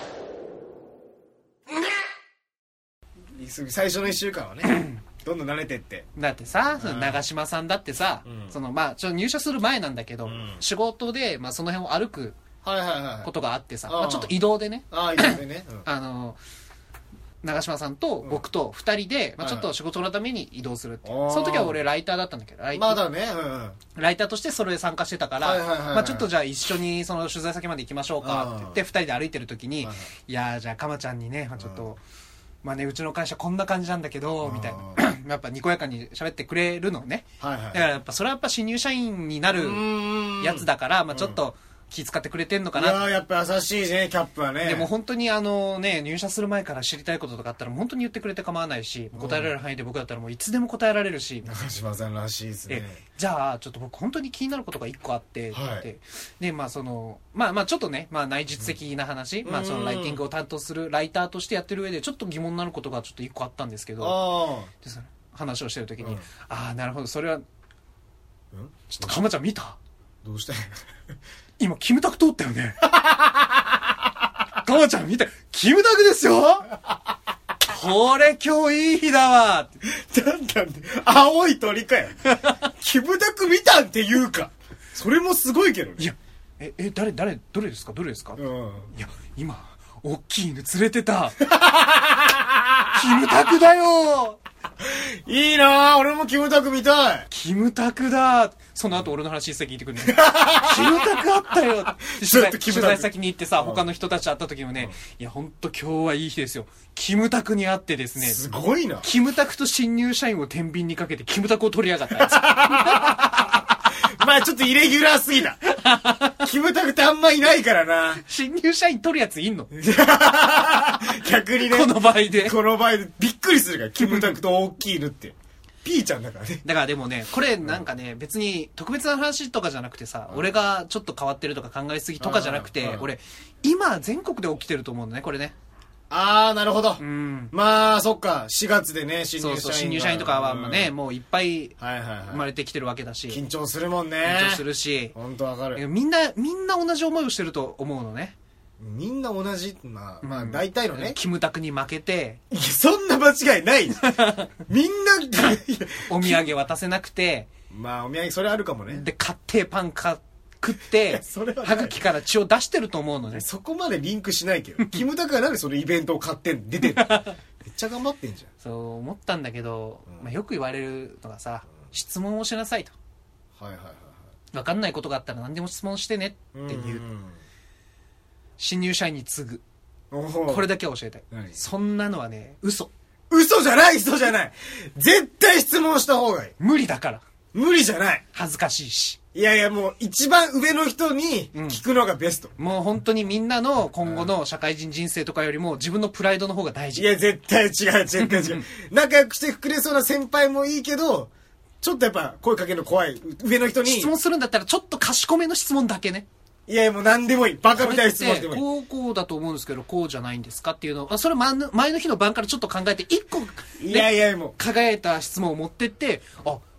ーズ。 最初のいっしゅうかんはねどんどん慣れてってだってさその長嶋さんだってさ、うん、そのまあちょっと入社する前なんだけど、うん、仕事で、まあ、その辺を歩くことがあってさ、はいはいはい、まあ、ちょっと移動でねあ移動でね、うん、 あの長嶋さんと僕とふたりで、うん、まあ、ちょっと仕事のために移動するって、はいはい、その時は俺ライターだったんだけどライター、 まだね、うんうん、 ライターとしてそれで参加してたから、はいはいはいはい、まあ、ちょっとじゃあ一緒にその取材先まで行きましょうかって言ってふたりで歩いてる時に、はいはい、いやじゃあかまちゃんにね、まあ、ちょっと、うん、まあねうちの会社こんな感じなんだけどみたいなやっぱにこやかに喋ってくれるのね、はいはい、だからやっぱそれはやっぱ新入社員になるやつだから、まあ、ちょっと、うん気遣ってくれてんのかな。 いややっぱ優しいねキャップはね。 でも本当にあのね入社する前から知りたいこととかあったら本当に言ってくれて構わないし、答えられる範囲で僕だったらもういつでも答えられるし。 長嶋さんらしいですね。 じゃあちょっと僕本当に気になることがいっこあって、はい、でまあそのまあまあちょっとねまあ内実的な話、うん、まあそのライティングを担当するライターとしてやってる上でちょっと疑問になることがちょっといっこあったんですけど、 あでその話をしてる時に、うん、ああなるほどそれは、うん、ちょっとかまちゃん見た？ どうして？ 今キムタク通ったよねかまちゃん見てキムタクですよこれ今日いい日だわなんだね青い鳥かよキムタク見たんって言うかそれもすごいけどね。 いやええ誰誰どれですかどれですか、うん、いや今大きい犬連れてたキムタクだよいいなぁ俺もキムタク見たい。 キムタクだ。その後俺の話一切聞いてくるねキムタクあったよ取材取材先に行ってさ、うん、他の人たち会った時もね、うん、いやほんと今日はいい日ですよキムタクに会ってですねすごいなキムタクと新入社員を天秤にかけてキムタクを取りやがったやつまあちょっとイレギュラーすぎだキムタクってあんまいないからな。 新入社員取るやついんの逆にねこの場合でこの場合でびっくりするからキムタクと大きい犬ってピーちゃんだからね。 だからでもねこれなんかね、うん、別に特別な話とかじゃなくてさ、うん、俺がちょっと変わってるとか考えすぎとかじゃなくて、うん、俺今全国で起きてると思うのねこれね。 ああなるほど、 うん、 まあそっかしがつでね新入社員がそうそう新入社員とかはね、うん、もういっぱいはいはいはい生まれてきてるわけだし、 緊張するもんね。 緊張するし本当わかる。 みんなみんな同じ思いをしてると思うのね。 みんな同じまあまあ大体のね、うん、 キムタクに負けていやそんな間違いないみんなお土産渡せなくてまあお土産それあるかもね。 で買ってパン買食って歯茎から血を出してると思うのね。 そこまでリンクしないけどキムタクはなんでそのイベントを買ってん出てんのめっちゃ頑張ってんじゃん。 そう思ったんだけど、うんまあ、よく言われるのがさ、うん、質問をしなさいと。 はいはいはいはい。 分かんないことがあったら何でも質問してねっていう、うんうん、新入社員に次ぐこれだけは教えたい。そんなのはね嘘嘘じゃない嘘じゃない絶対質問した方がいい。 無理だから。 無理じゃない。 恥ずかしいし。 いやいやもう一番上の人に聞くのがベスト、 うん、もう本当にみんなの今後の社会人人生とかよりも自分のプライドの方が大事。 いや絶対違う絶対違う仲良くしてくれそうな先輩もいいけどちょっとやっぱ声かけるの怖い上の人に質問するんだったらちょっと賢めの質問だけね。 いやもう何でもいいバカみたいな質問してもいい。 こうこうだと思うんですけどこうじゃないんですかっていうのあそれ前の前の日の晩からちょっと考えて一個、ね、 いやいやもう輝いた質問を持ってってあ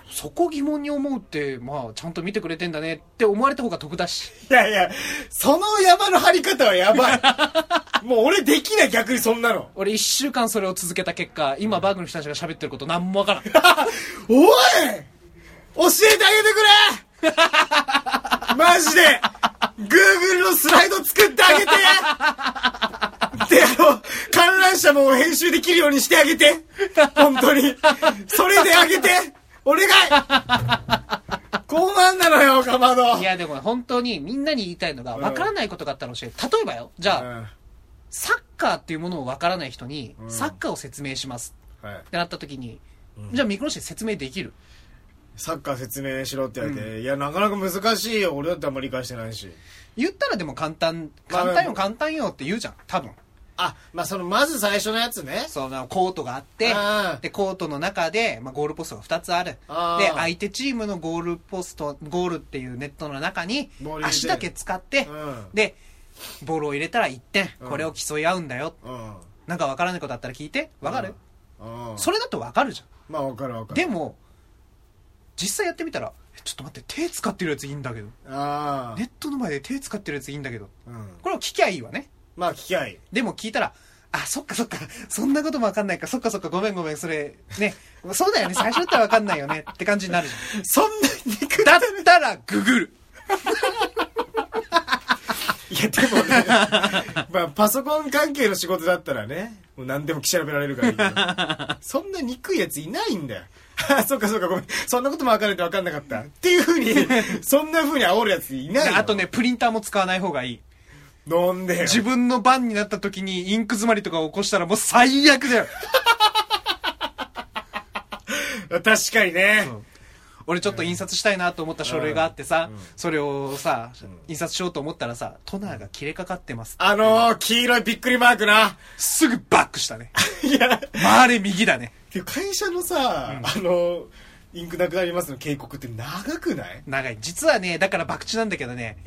そこ疑問に思うって、まあ、ちゃんと見てくれてんだねって思われた方が得だし。 いやいや、その山の張り方はやばい。もう俺できない、逆にそんなの。 俺一週間それを続けた結果、今バーグの人たちが喋ってること何もわからん。 おい教えてあげてくれマジで Google のスライド作ってあげてで、あの、観覧車も編集できるようにしてあげて本当にそれであげてお願いこうなんなのよ、かまど。 いやでも本当にみんなに言いたいのが、わからないことがあったら教えて。例えばよ、じゃあ、うん、サッカーっていうものをわからない人に、サッカーを説明します、うん、ってなった時に、うん、じゃあミクロシ説明できる？ サッカー説明しろって言われて、うん、いやなかなか難しいよ、俺だってあんまり理解してないし。 言ったらでも簡単、簡単よ、簡単よって言うじゃん、多分。 あ、まあそのまず最初のやつね。 そうな、コートがあって、でコートの中で、まあ、ゴールポストがふたつある。で相手チームのゴールポスト、ゴールっていうネットの中に足だけ使って、うん、でボールを入れたらいってん、うん、これを競い合うんだよ、うん、なんか分からないことあったら聞いて。分かる？うんうん、それだと分かるじゃん。 まあ分かる分かる。 でも実際やってみたら、ちょっと待って、手使ってるやついいんだけど、あネットの前で手使ってるやついいんだけど、うん、これを聞きゃいいわね。 まあ聞きゃいい。 でも聞いたら、あ、そっかそっか、そんなことも分かんないか、そっかそっか、ごめんごめん、それね、そうだよね、最初だったら分かんないよねって感じになるじゃん。 そんなにだったらググる。 いやでもね、まあパソコン関係の仕事だったらね、もう何でも調べられるからいいけど、そんな憎いやついないんだよ。そっかそっか、ごめん、そんなことも分かるって分かんなかったっていう風に、そんな風に煽るやついないよ。 あとね、プリンターも使わない方がいい。 なんでよ。 自分の番になった時にインク詰まりとか起こしたらもう最悪だよ。 確かにね。 俺ちょっと印刷したいなと思った書類があってさ、うん、それをさ、うん、印刷しようと思ったらさ、トナーが切れかかってます。 あのー、黄色いびっくりマークな。 すぐバックしたね。いや、回れ右だね。 会社のさ、うん、あのー、インクなくなりますの警告って長くない？ 長い。実はね、だから博打なんだけどね。 うん。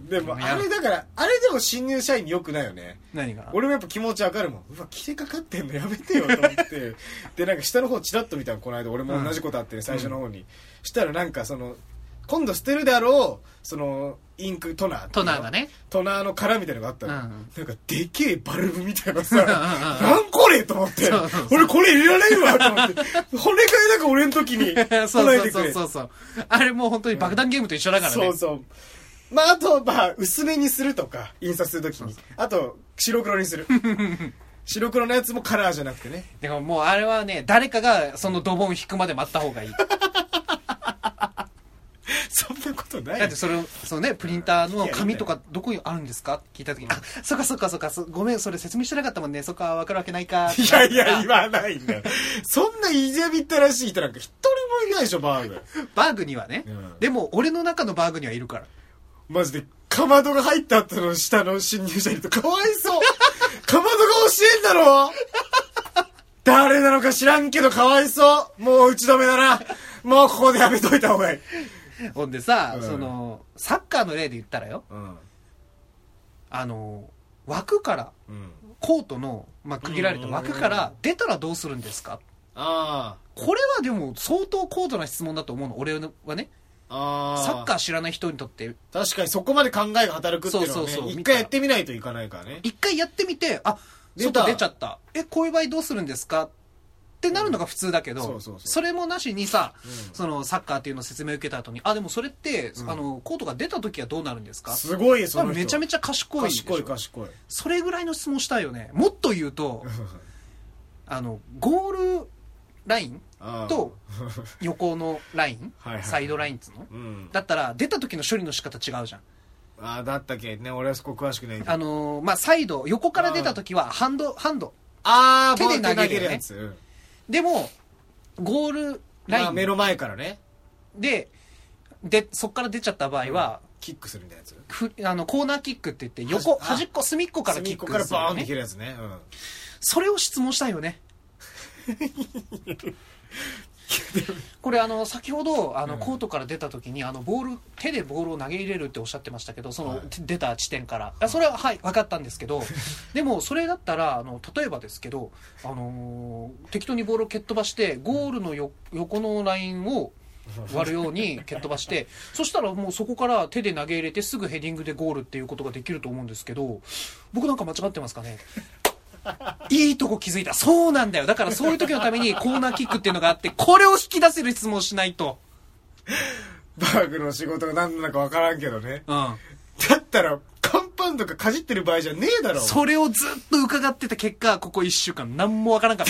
でも、あれだから、あれでも新入社員に良くないよね。 何が？ 俺もやっぱ気持ちわかるもん。うわ、切れかかってんのやめてよと思って。で、なんか下の方チラッと見たの、この間。俺も同じことあってね、うん、最初の方に。したらなんかその、今度捨てるであろう、その、インクトナー。 トナーがね。 トナーの殻みたいなのがあったの。うん、なんかでけえバルブみたいなさ、 なんこれと思って。そうそうそう、俺これ入れられるわと思って。骨替えなんか俺の時に。 そうそうそうそうそう。あれもう本当に爆弾ゲームと一緒だからね。 うん、そうそう。まああと、まあ薄めにするとか、印刷する時に。あと、白黒にする。白黒のやつもカラーじゃなくてね。 でももうあれはね、誰かがそのドボン引くまで待った方がいい。 そんなことない。 だってそれを、そのね、プリンターの紙とかどこにあるんですかって聞いたときに、あ、そっかそっかそっか、ごめん、それ説明してなかったもんね、そっか、わかるわけないか。 いやいや、言わないんだよ。そんなイジャビったらしい人なんか一人もいないでしょ、バーグ。 バーグにはね。うん、でも、俺の中のバーグにはいるから。 マジで、かまどが入った後の下の侵入者いるとかわいそう。かまどが教えんだろ誰なのか知らんけどかわいそう。もう打ち止めだな。もうここでやめといた方がいい。 ほんでさ、うん、そのサッカーの例で言ったらよ、うん、あの枠から、うん、コートの、まあ、区切られた枠から出たらどうするんですか、あこれはでも相当高度な質問だと思うの、俺はね。あサッカー知らない人にとって確かにそこまで考えが働くっていうのはね、そうそうそう、一回やってみないといかないからね。 一回やってみて、あ外出ちゃった、えこういう場合どうするんですかってなるのが普通だけど、うん、そうそうそう、それもなしにさ、うん、そのサッカーっていうのを説明を受けた後に、あでもそれって、うん、あのコートが出た時はどうなるんですか。 すごい、その人めちゃめちゃ賢いでしょ。 賢い賢い。 それぐらいの質問したいよね。もっと言うとあのゴールラインと横のラインはい、はい、サイドラインっつの、うん、だったら出た時の処理の仕方違うじゃん。 ああだったっけね、俺はそこ詳しくないけど、 あのー、まあサイド横から出た時はハンドハンドあ手で投げるよね。 やつ、うん、 でもゴールライン、まあ、 目の前からねででそっから出ちゃった場合は、 うん、キックするみたいなやつ、 ふあのコーナーキックって言って横端っこ隅っこからキックする、ね、 隅っこからバーンって切るやつね、うん、 それを質問したいよね。これあの先ほどあのコートから出た時にあのボール手でボールを投げ入れるっておっしゃってましたけど、その、はい、出た地点からそれははい分かったんですけどでもそれだったらあの例えばですけど、あのー、適当にボールを蹴っ飛ばしてゴールのよ横のラインを割るように蹴っ飛ばしてそしたらもうそこから手で投げ入れてすぐヘディングでゴールっていうことができると思うんですけど、僕なんか間違ってますかね。いいとこ気づいた。そうなんだよ。だからそういう時のためにコーナーキックっていうのがあって、これを引き出せる質問をしないと。 バーグの仕事が何なのか分からんけどね。 うん。 だったら乾パンとかかじってる場合じゃねえだろ。 それをずっと伺ってた結果、ここいっしゅうかん何も分からんかった。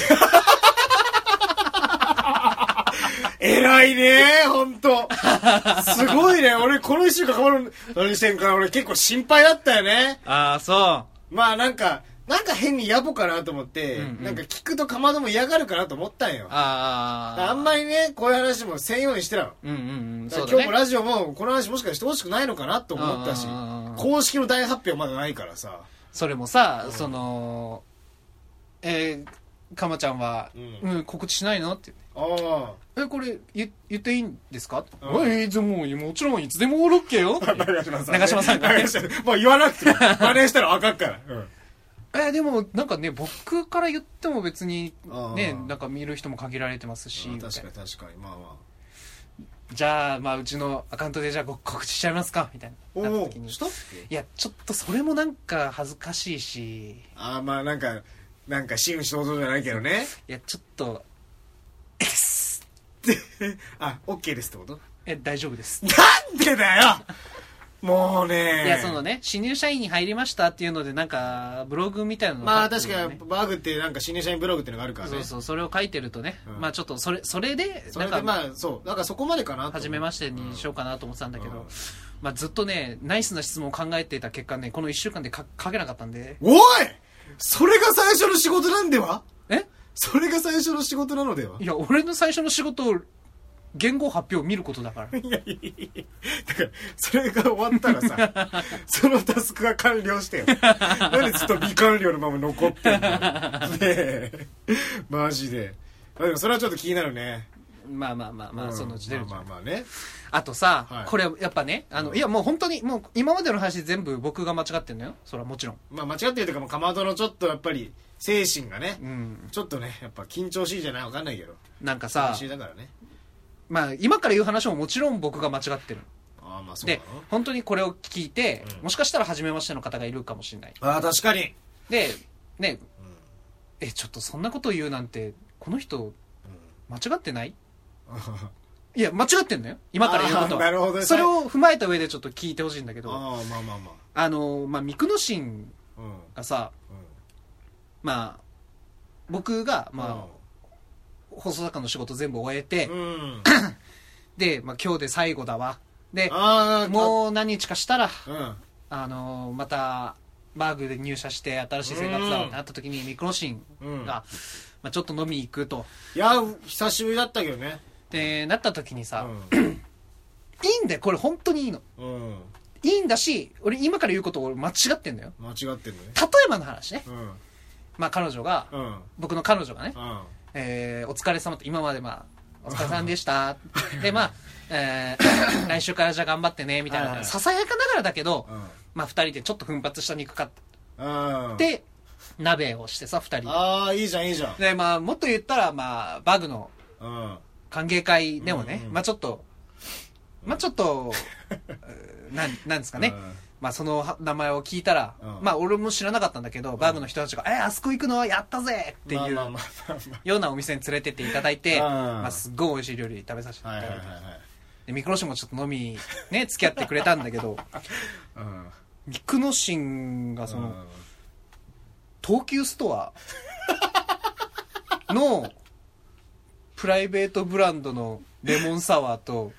偉いねほんと。すごいね。俺このいっしゅうかん変わる何してんかな。俺結構心配だったよね。 ああ、そう。 まあなんかなんか変に野暮かなと思って、うんうん、なんか聞くとかまども嫌がるかなと思ったんよ。ああ。あんまりね、こういう話もせんようにしてたの。うんうんうん。そうだね、今日もラジオもこの話もしかしてほしくないのかなと思ったし、公式の大発表まだないからさ。 それもさ、うん、その、えー、かまちゃんは、うん、うん、告知しないのって言って。ああ。え、これ言、言っていいんですか？うん、えー、もう、もちろんいつでもオーケーよ。長嶋さん、ね。長嶋さんが、ね。 もう言わなくて、真似したらあかんから。うんえー、でもなんかね僕から言っても別にねなんか見る人も限られてますし、 確かに確かにまあまあじゃあまあうちのアカウントでじゃあ告知しちゃいますかみたいななった時にしたっけ？いやちょっとそれもなんか恥ずかしいしああまあなんかなんか真打ち登場じゃないけどねいやちょっとえですあ OK ですってこと？ え大丈夫です。 なんでだよもうねいやそのね新入社員に入りましたっていうのでなんかブログみたいなの、 ね、まあ確かにバーグってなんか新入社員ブログっていうのがあるからねそうそうそれを書いてるとね、うん、まあちょっとそれそれでそれでまあそうだからそこまでかなと初めましてにしようかなと思ってたんだけど、うん、まあずっとねナイスな質問を考えていた結果ねこのいっしゅうかんでか書けなかったんでおいそれが最初の仕事なんでは？ えそれが最初の仕事なのでは？ いや俺の最初の仕事を言語発表を見ることだから。いやいやいやだから、それが終わったらさ、そのタスクが完了してよ。なんでずっと未完了のまま残ってんのねえ。マジで。でもそれはちょっと気になるね。 まあまあまあまあ、うん、そのうち出るじゃん。 まあまあまあね。 あとさ、はい、これやっぱね、あの、うん、いやもう本当に、もう今までの話全部僕が間違ってんのよ。それはもちろん。 まあ間違ってるというか、もうかまどのちょっとやっぱり、精神がね、うん、ちょっとね、やっぱ緊張しいじゃないわかんないけど。 なんかさ、 緊張しいだからね。 まあ、今から言う話ももちろん僕が間違ってる。 あまあそうだで本当にこれを聞いて、うん、もしかしたら初めましての方がいるかもしれない。 ああ確かに。 でね、うん、えちょっとそんなこと言うなんてこの人、うん、間違ってない？いや間違ってんのよ今から言うことは。 なるほどね。 それを踏まえた上でちょっと聞いてほしいんだけど。 あまあまあまああのまあミクノシンがさ、うんうん、まあ僕がまあ、うん放送作家の仕事全部終えて、うん、で、まあ、今日で最後だわでもう何日かしたら、うん、あのー、またバーグで入社して新しい生活だってなった時に、うん、ミクロシンが、うんまあ、ちょっと飲み行くといや久しぶりだったけどねでなった時にさ、うん、いいんだよこれ本当にいいの、うん、いいんだし俺今から言うこと俺間違ってんだよ間違ってんのね例えばの話ね、うん、まあ彼女が、うん、僕の彼女がね、うんえー、お疲れ様と今までまあお疲れ様でしたでまあ、えー、来週からじゃあ頑張ってねみたいなささやかながらだけど、うん、まあふたりでちょっと奮発した肉買って鍋をしてさふたりああいいじゃんいいじゃんでまあもっと言ったらまあバグの歓迎会でもね、うんうん、まあちょっとまあちょっとなんなんですかね、うんまあその名前を聞いたら、うん、まあ俺も知らなかったんだけど、うん、バーグの人たちが、えー、あそこ行くのやったぜっていうようなお店に連れてっていただいて、まあすっごい美味しい料理食べさせていただいて、はいはいはいはい、でミクロシンもちょっと飲みね付き合ってくれたんだけど、うん、ミクノシンがその、うん、東急ストアのプライベートブランドのレモンサワーと、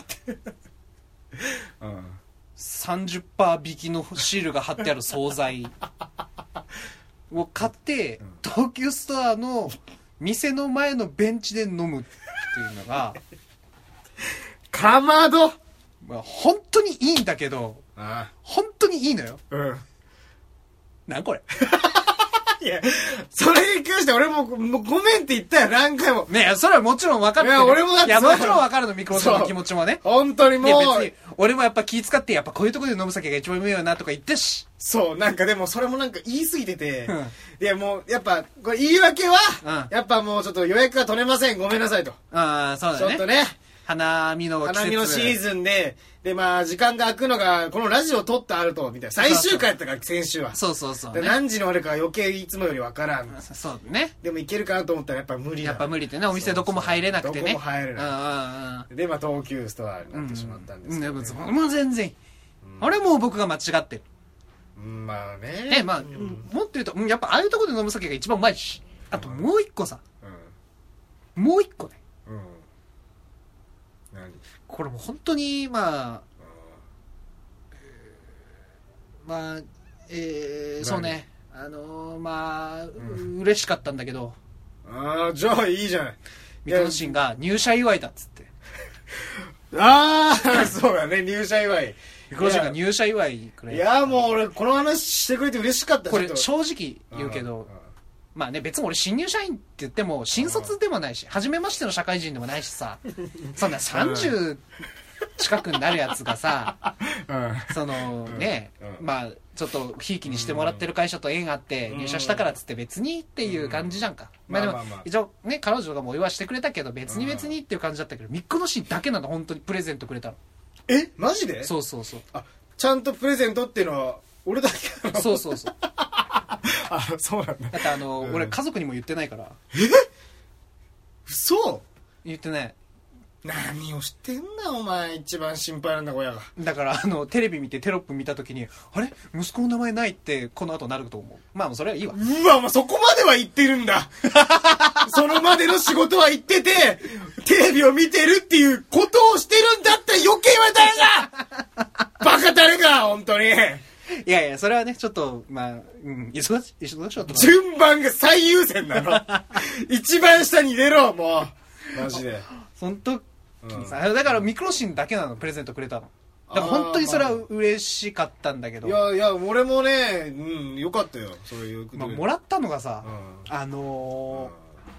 うんさんじゅっパーセント 引きのシールが貼ってある惣菜を買って東急ストアの店の前のベンチで飲むっていうのがかまど、 まあ、本当にいいんだけどああ本当にいいのよ、うん、なんこれいやそれに関して俺ももうごめんって言ったよ何回もねえそれはもちろん分かってるいや俺もだっていやもちろん分かるのミクロさんの気持ちもね本当にもういや別に俺もやっぱ気使ってやっぱこういうところで飲む酒が一番うめえよなとか言ってしそうなんかでもそれもなんか言い過ぎてて、うん、いやもうやっぱこれ言い訳は、うん、やっぱもうちょっと予約が取れませんごめんなさいとああそうだねちょっとね花見の季節。 花見のシーズンで、で、まあ、時間が空くのが、このラジオ撮ってあると、みたいな。最終回やったから、先週は。 そうそうそう、ね。 何時に終わるか余計いつもよりわからん。 そうね。 でも行けるかなと思ったらやっぱ無理だ。 やっぱ無理ってね、お店どこも入れなくてね。 どこも入れない。 うんうんうん。 で、まあ、東急ストアになってしまったんですけど、ね。 うん、もう全然いい。うん、あれもう僕が間違ってる。 まあね。 ね、まあ、うん、もっと言うと、やっぱああいうところで飲む酒が一番うまいし、あともう一個さ、うん、もう一個ね。うん。何？これも本当に、まあ、まあ、えー、そうね。あのー、まあ、うん、嬉しかったんだけど。 ああ、じゃあいいじゃない。 ミクロシンが入社祝いだっつって。 ああ、そうだね、入社祝い。 ミクロシンが入社祝いくれ。 いや、もう俺、この話してくれて嬉しかった。 これ、正直言うけど、まあね、別に俺新入社員って言っても、新卒でもないし、初めましての社会人でもないしさ、そんなさんじゅう近くになるやつがさ、そのね、まあ、ちょっとひいきにしてもらってる会社と縁があって入社したからっつって別にっていう感じじゃんか。まあでも一応ね、彼女がもうお祝いしてくれたけど別に別にっていう感じだったけど、ミックのシーンだけなの本当にプレゼントくれたの。 えマジで？ そうそうそう。 あ、ちゃんとプレゼントっていうのは俺だけなの？ そうそうそう。 あ、そうなんだ。 だってあの、俺家族にも言ってないから。 え？嘘？ 言ってない。 何をしてんだお前、一番心配なんだ親が。 だからあのテレビ見てテロップ見た時にあれ息子の名前ないってこの後なると思う。まあもうそれはいいわ。 うわ、まあ、そこまでは言ってるんだ。そのまでの仕事は言っててテレビを見てるっていうことをしてるんだって余計言われたんだ。バカ誰か本当に。いやいや、それはねちょっとまあ、うん、忙しい忙しかった。 順番が最優先なの。一番下に入れろもうマジで。 本当うん、だからミクロシンだけなのプレゼントくれたの。だから本当にそれは嬉しかったんだけど、 まあ、いやいや俺もね、うん、よかったよそれいうことで、 まあ、もらったのがさ、うん、あのーうん、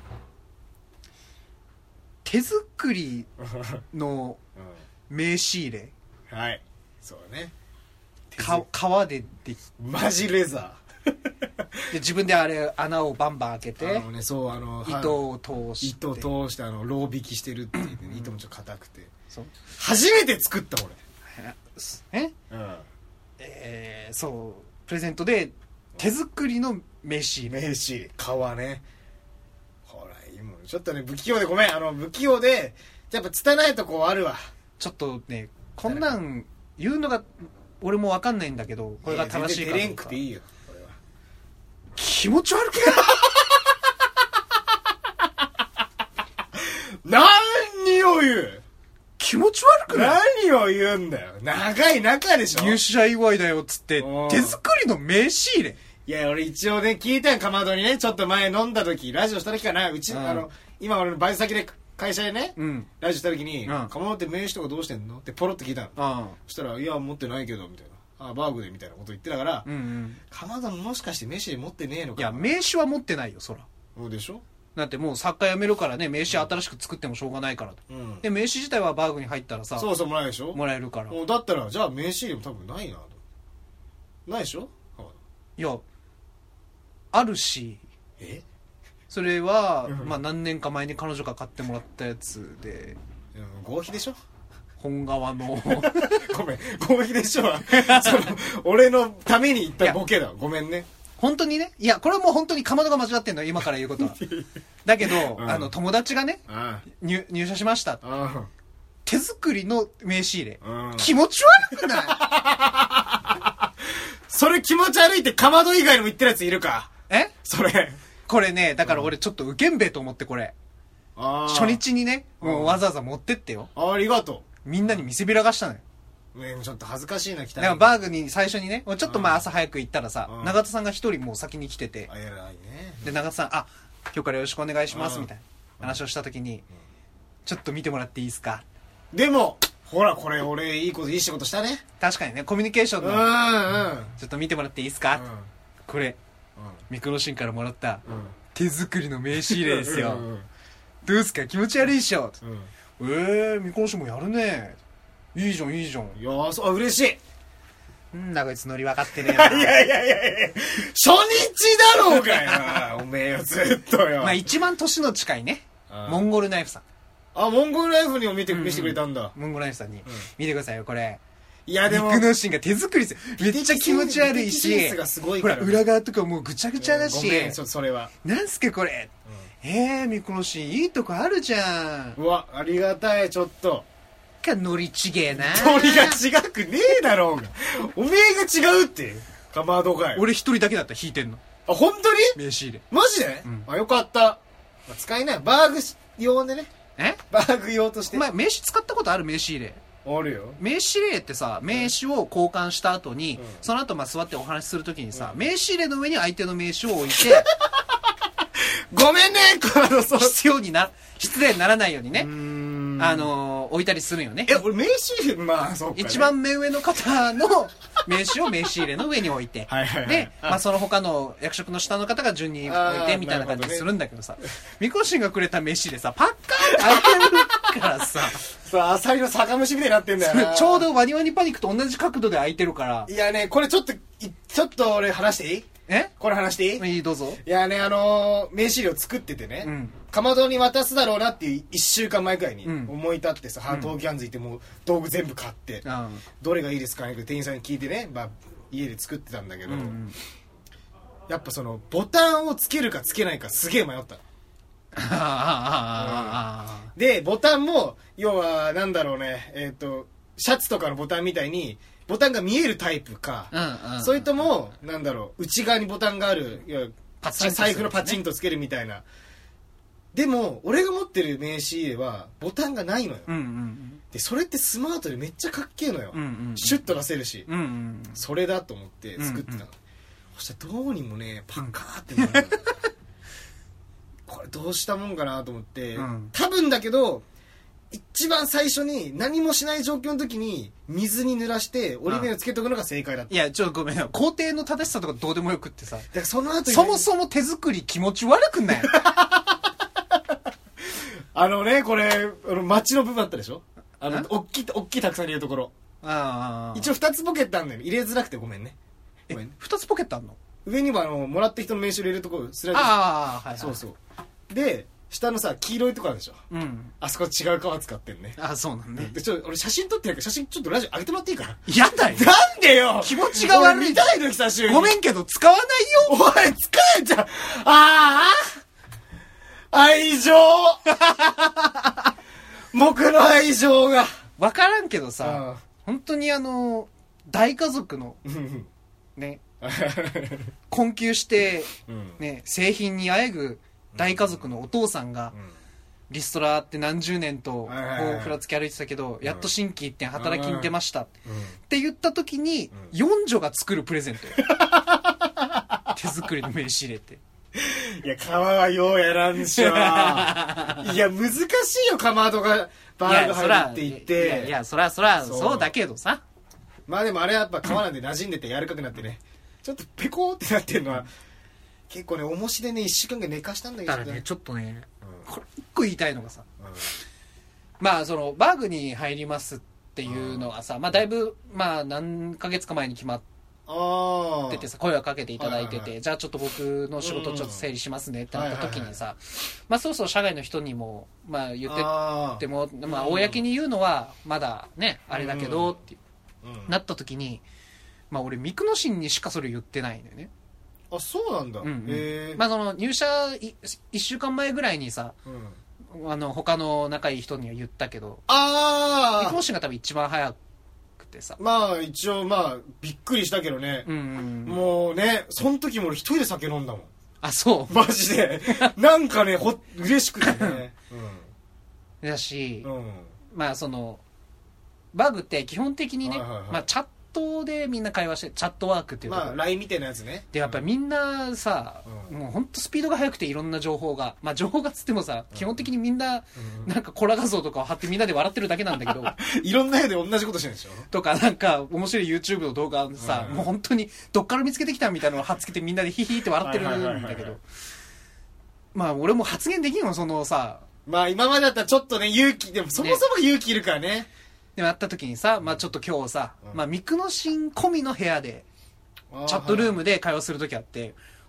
手作りの名刺入れ、 うん、はいそうだね、 か革でできマジレザーで自分であれ穴をバンバン開けて、 あの、ね、そうあの糸を通して糸を通してあのロー引きしてるって言って、ね、うん、糸もちょっと硬くて、そう初めて作った俺え、うん、えー、そうプレゼントで手作りの名刺名刺革ね、ほらいいもんちょっとね不器用でごめん、あの不器用でやっぱ拙いとこあるわ。 ちょっとねこんなん言うのが俺も分かんないんだけど、これが正しいかどうか。 照れんくていいよこれは。 気持ち悪く何を言う、 気持ち悪くない？ 何を言うんだよ、長い中でしょ。 入社祝いだよっつって手作りの名刺入れ。 いや俺一応ね聞いたよ、かまどにね、ちょっと前飲んだ時ラジオした時かな、うち、うん、あの今俺のバイト先で会社でね、うん、ラジオした時に、うん、かまどって名刺とかどうしてんのってポロって聞いたの、うん、そしたらいや持ってないけどみたいな、あバーグでみたいなこと言ってたから、うんうん、かまどもしかして名刺持ってねえのかな。 いや名刺は持ってないよそら。 そうでしょ、 だってもう作家辞めるからね、名刺新しく作ってもしょうがないからと、うん、で名刺自体はバーグに入ったらさ、 そうそうもらえるでしょ、 もらえるから。 だったらじゃあ名刺でも多分ないなと。ないでしょ。 いやあるし、 えそれは、まあ何年か前に彼女が買ってもらったやつで、 合皮でしょ、 本革のごめん合皮でしょその俺のために言ったボケだ、ごめんね。 本当にね、いやこれも本当にかまどが間違ってんの今から言うことはだけど、うん、あの友達がね、うん、入, 入社しました、うん、手作りの名刺入れ、うん、気持ち悪くないそれ気持ち悪いってかまど以外にも言ってるやついるか。 えそれこれね、だから俺ちょっとウケんべえと思って、これあ初日にねもうわざわざ持ってってよ。 あ, ありがとう。みんなに見せびらかしたのよ。 ね、ちょっと恥ずかしいな来た。 だからバーグに最初にねちょっとまあ朝早く行ったらさ、永田さんが一人もう先に来てて、 あ偉いね。 で永田さんあ今日からよろしくお願いしますみたいな話をした時に、ちょっと見てもらっていいですか。 でもほらこれ俺いいこといい仕事したね。 確かにね、コミュニケーションの、うんうん、ちょっと見てもらっていいですか、うん、これ、うん、ミクロシンからもらった、うん、手作りの名刺入れですよ、うんうん、どうですか気持ち悪いっしょ、うん、えーミクロシンもやるね、いいじゃんいいじゃん。 いやーそう嬉しい。 んだこいつノリ分かってねえな。 いやいやいやいや初日だろうがよおめえよずっとよ。 まあ一番年の近いねモンゴルナイフさん。 あ、モンゴルライフにも見て、見せてくれたんだ。 モンゴルライフさんに、見てくださいよ、これ。 いやでも、 ミクノシンが手作りです。めっちゃ気持ち悪いし、ほら、裏側とかもうぐちゃぐちゃだし、 ごめん、ちょっとそれは。 なんすかこれ。えー、ミクノシンいいとこあるじゃん。 うわ、ありがたい、ちょっと。 か、ノリちげえな。 ノリが違くねえだろうが。おめえが違うって。かまどかい。 俺一人だけだったら弾いてんの。 あ、本当に？ 名刺入れ。 マジで？うん、あ、よかった。まあ、使いない。バーグ用でね。 え？ バーグ用として。 お前名刺使ったことある？名刺入れ。 あるよ。 名刺入れってさ、名刺を交換した後に、うん、その後まあ座ってお話しするときにさ、うん、名刺入れの上に相手の名刺を置いて、 ごめんね、このそう。 必要にな、失礼にならないようにね。あのー、置いたりするよね。 え、俺名刺入れ、まあそうか、ね。 一番目上の方の名刺を名刺入れの上に置いて。 はいはいはい、 で、まあその他の役職の下の方が順に置いてみたいな感じするんだけどさ、ミコシンがくれた名刺でさ、パッカーンって開いてるからさ、 そう、アサリの酒蒸しみたいになってんだよな。 ちょうどワニワニパニックと同じ角度で開いてるから。 いやね、これちょっと、ちょっと俺話していい？ え？ これ話していい？ いい、どうぞ。 いやね、あのー、名刺入れを作っててね、うん、かまどに渡すだろうなっていういっしゅうかんまえくらいに思い立ってさ、うん、東京ハンズ行ってもう道具全部買って、うん、どれがいいですかねって店員さんに聞いてね、まあ、家で作ってたんだけど、うんうん、やっぱそのボタンをつけるかつけないかすげえ迷ったうん、でボタンも要はなんだろうね、えっとシャツとかのボタンみたいにボタンが見えるタイプか、うんうん、それともなんだろう内側にボタンがあるいやパチン、財布のパチンとつけるみたいな。でも俺が持ってる名刺入れはボタンがないのよ、うんうんうん、でそれってスマートでめっちゃかっけえのよ、うんうんうん、シュッと出せるし、うんうん、それだと思って作ってたの、うんうん、そしたらどうにもねパッカーってなるこれどうしたもんかなと思って、うん、多分だけど一番最初に何もしない状況の時に水に濡らして折り目をつけとくのが正解だった。 いやちょっとごめん、工程の正しさとかどうでもよくってさ、だからその後にそもそも手作り気持ち悪くないあのねこれあの街の部分あったでしょ、あの大きい大きいたくさん入れるところ、あ一応ふたつポケットあるんだよ、入れづらくてごめんね。 ごめんね、ふたつポケットあるの？ 上にもあのもらった人の名刺入れるところスライド、 ああはいはい、そうそうで下のさ黄色いとこあるでしょ、うん、あそこ違う革使ってんね。 あそうなんね。 でちょ俺写真撮ってるから写真ちょっとラジオ上げてもらっていいかな。 やだよなんでよ、 気持ちが悪い。 見たいの久しぶりに。 ごめんけど使わないよ。 おい使えちゃう。ああ愛情僕の愛情が分からんけどさ、本当にあの大家族のね困窮してね製品にあえぐ大家族のお父さんがリストラって何十年とこうふらつき歩いてたけど、やっと心機一転働きに出ましたって言った時に四女が作るプレゼントよ手作りの名刺入れて。 いや皮はようやらんしょいや難しいよかまどがバーグ入るって言って。 いやいやそらそらそうだけどさ、 まあでもあれはやっぱ皮なんで馴染んでて柔らかくなってねちょっとペコーってなってるのは結構ね重しでねいっしゅうかんぐらい寝かしたんだけど、 だからねちょっとね、うん、これ一個言いたいのがさ、うん、まあそのバーグに入りますっていうのはさ、まあだいぶまあ何ヶ月か前に決まっててさ、声をかけていただいてて、はいはいはい、じゃあちょっと僕の仕事ちょっと整理しますねってなった時にさ、うんうん、まあそろそろ社外の人にもまあ言ってってもまあ公に言うのはまだねあれだけどってなった時に、まあ俺ミクノシンにしかそれ言ってないんだよね。 あ、そうなんだ、うんうん、 へー。まあその入社いいっしゅうかんまえぐらいにさ、うん、あの他の仲いい人には言ったけど、 ああミクノシンが多分一番早くてさ、 まあ一応まあびっくりしたけどね、うんうんうん、もうねその時も俺一人で酒飲んだもん。 あ、そうマジでなんかねほ嬉しくてね、 うん、だし、うん、まあそのバグって基本的にね、はいはいはい、まあチャットでみんな会話してチャットワークっていうところ、 まあ ライン みたいなやつね。 でやっぱりみんなさ、うん、もうほんとスピードが速くていろんな情報が、まあ情報がつってもさ、うん、基本的にみんな、うん、なんかコラ画像とかを貼ってみんなで笑ってるだけなんだけどいろんな絵で同じことしてるでしょとかなんか面白い YouTube の動画さ、うん、もう本当にどっから見つけてきたみたいなのを貼っつけてみんなでヒヒって笑ってるんだけど、まあ俺も発言できんのそのさ、 まあ今までだったらちょっとね勇気でもそもそも勇気いるからね。ねでも会った時にさ、まあちょっと今日さ、うん、まあミクノシン込みの部屋でチャットルームで会話する時あって、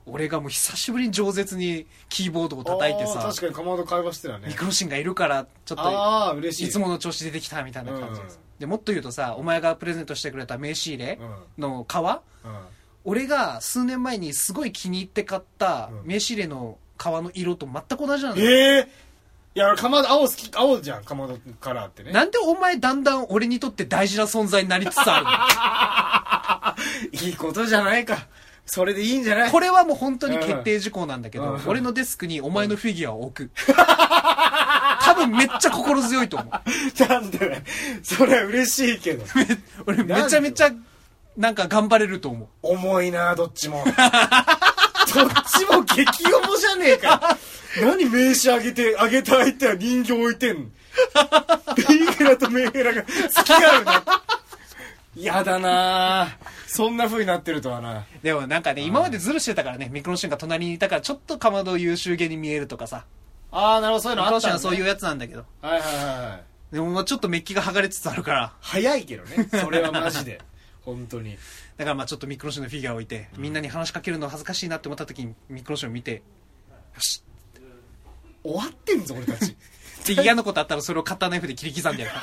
俺がもう久しぶりに饒舌にキーボードを叩いてさ、 確かにかまど会話してたね。 ミクロシンがいるからちょっとあ嬉しい、 いつもの調子出てきたみたいな感じです、うん、でもっと言うとさ、お前がプレゼントしてくれた名刺入れの革、うんうん、俺が数年前にすごい気に入って買った名刺入れの革の色と全く同じなのよ。 えーいや、かまど、青好き、青じゃん、かまどカラーってね。 なんでお前だんだん俺にとって大事な存在になりつつあるのいいことじゃないか。それでいいんじゃない？ これはもう本当に決定事項なんだけど、うん、俺のデスクにお前のフィギュアを置く。多分めっちゃ心強いと思う。 なんでね、それは嬉しいけど。 俺めちゃめちゃ、なんか頑張れると思う。 重いな、どっちも。どっちも激重じゃねえか。何名刺あげて、あげた相手は人形置いてんの。メンヘラとメンヘラが付き合うな。やだなそんな風になってるとはな。 でもなんかね、今までズルしてたからね、ミクロシンが隣にいたからちょっとかまど優秀げに見えるとかさ。 ああ、なるほど、そういうのあったんだ、ね。 ミクロシンはそういうやつなんだけど。 はいはいはい。 でももうちょっとメッキが剥がれつつあるから。 早いけどね。それはマジで。本当に。 だからまあちょっとミクロシンのフィギュアを置いて、みんなに話しかけるの恥ずかしいなって思った時にミクロシンを見て、よし。 終わってんぞ俺たち。 で嫌なことあったらそれをカッターナイフで切り刻んでやる。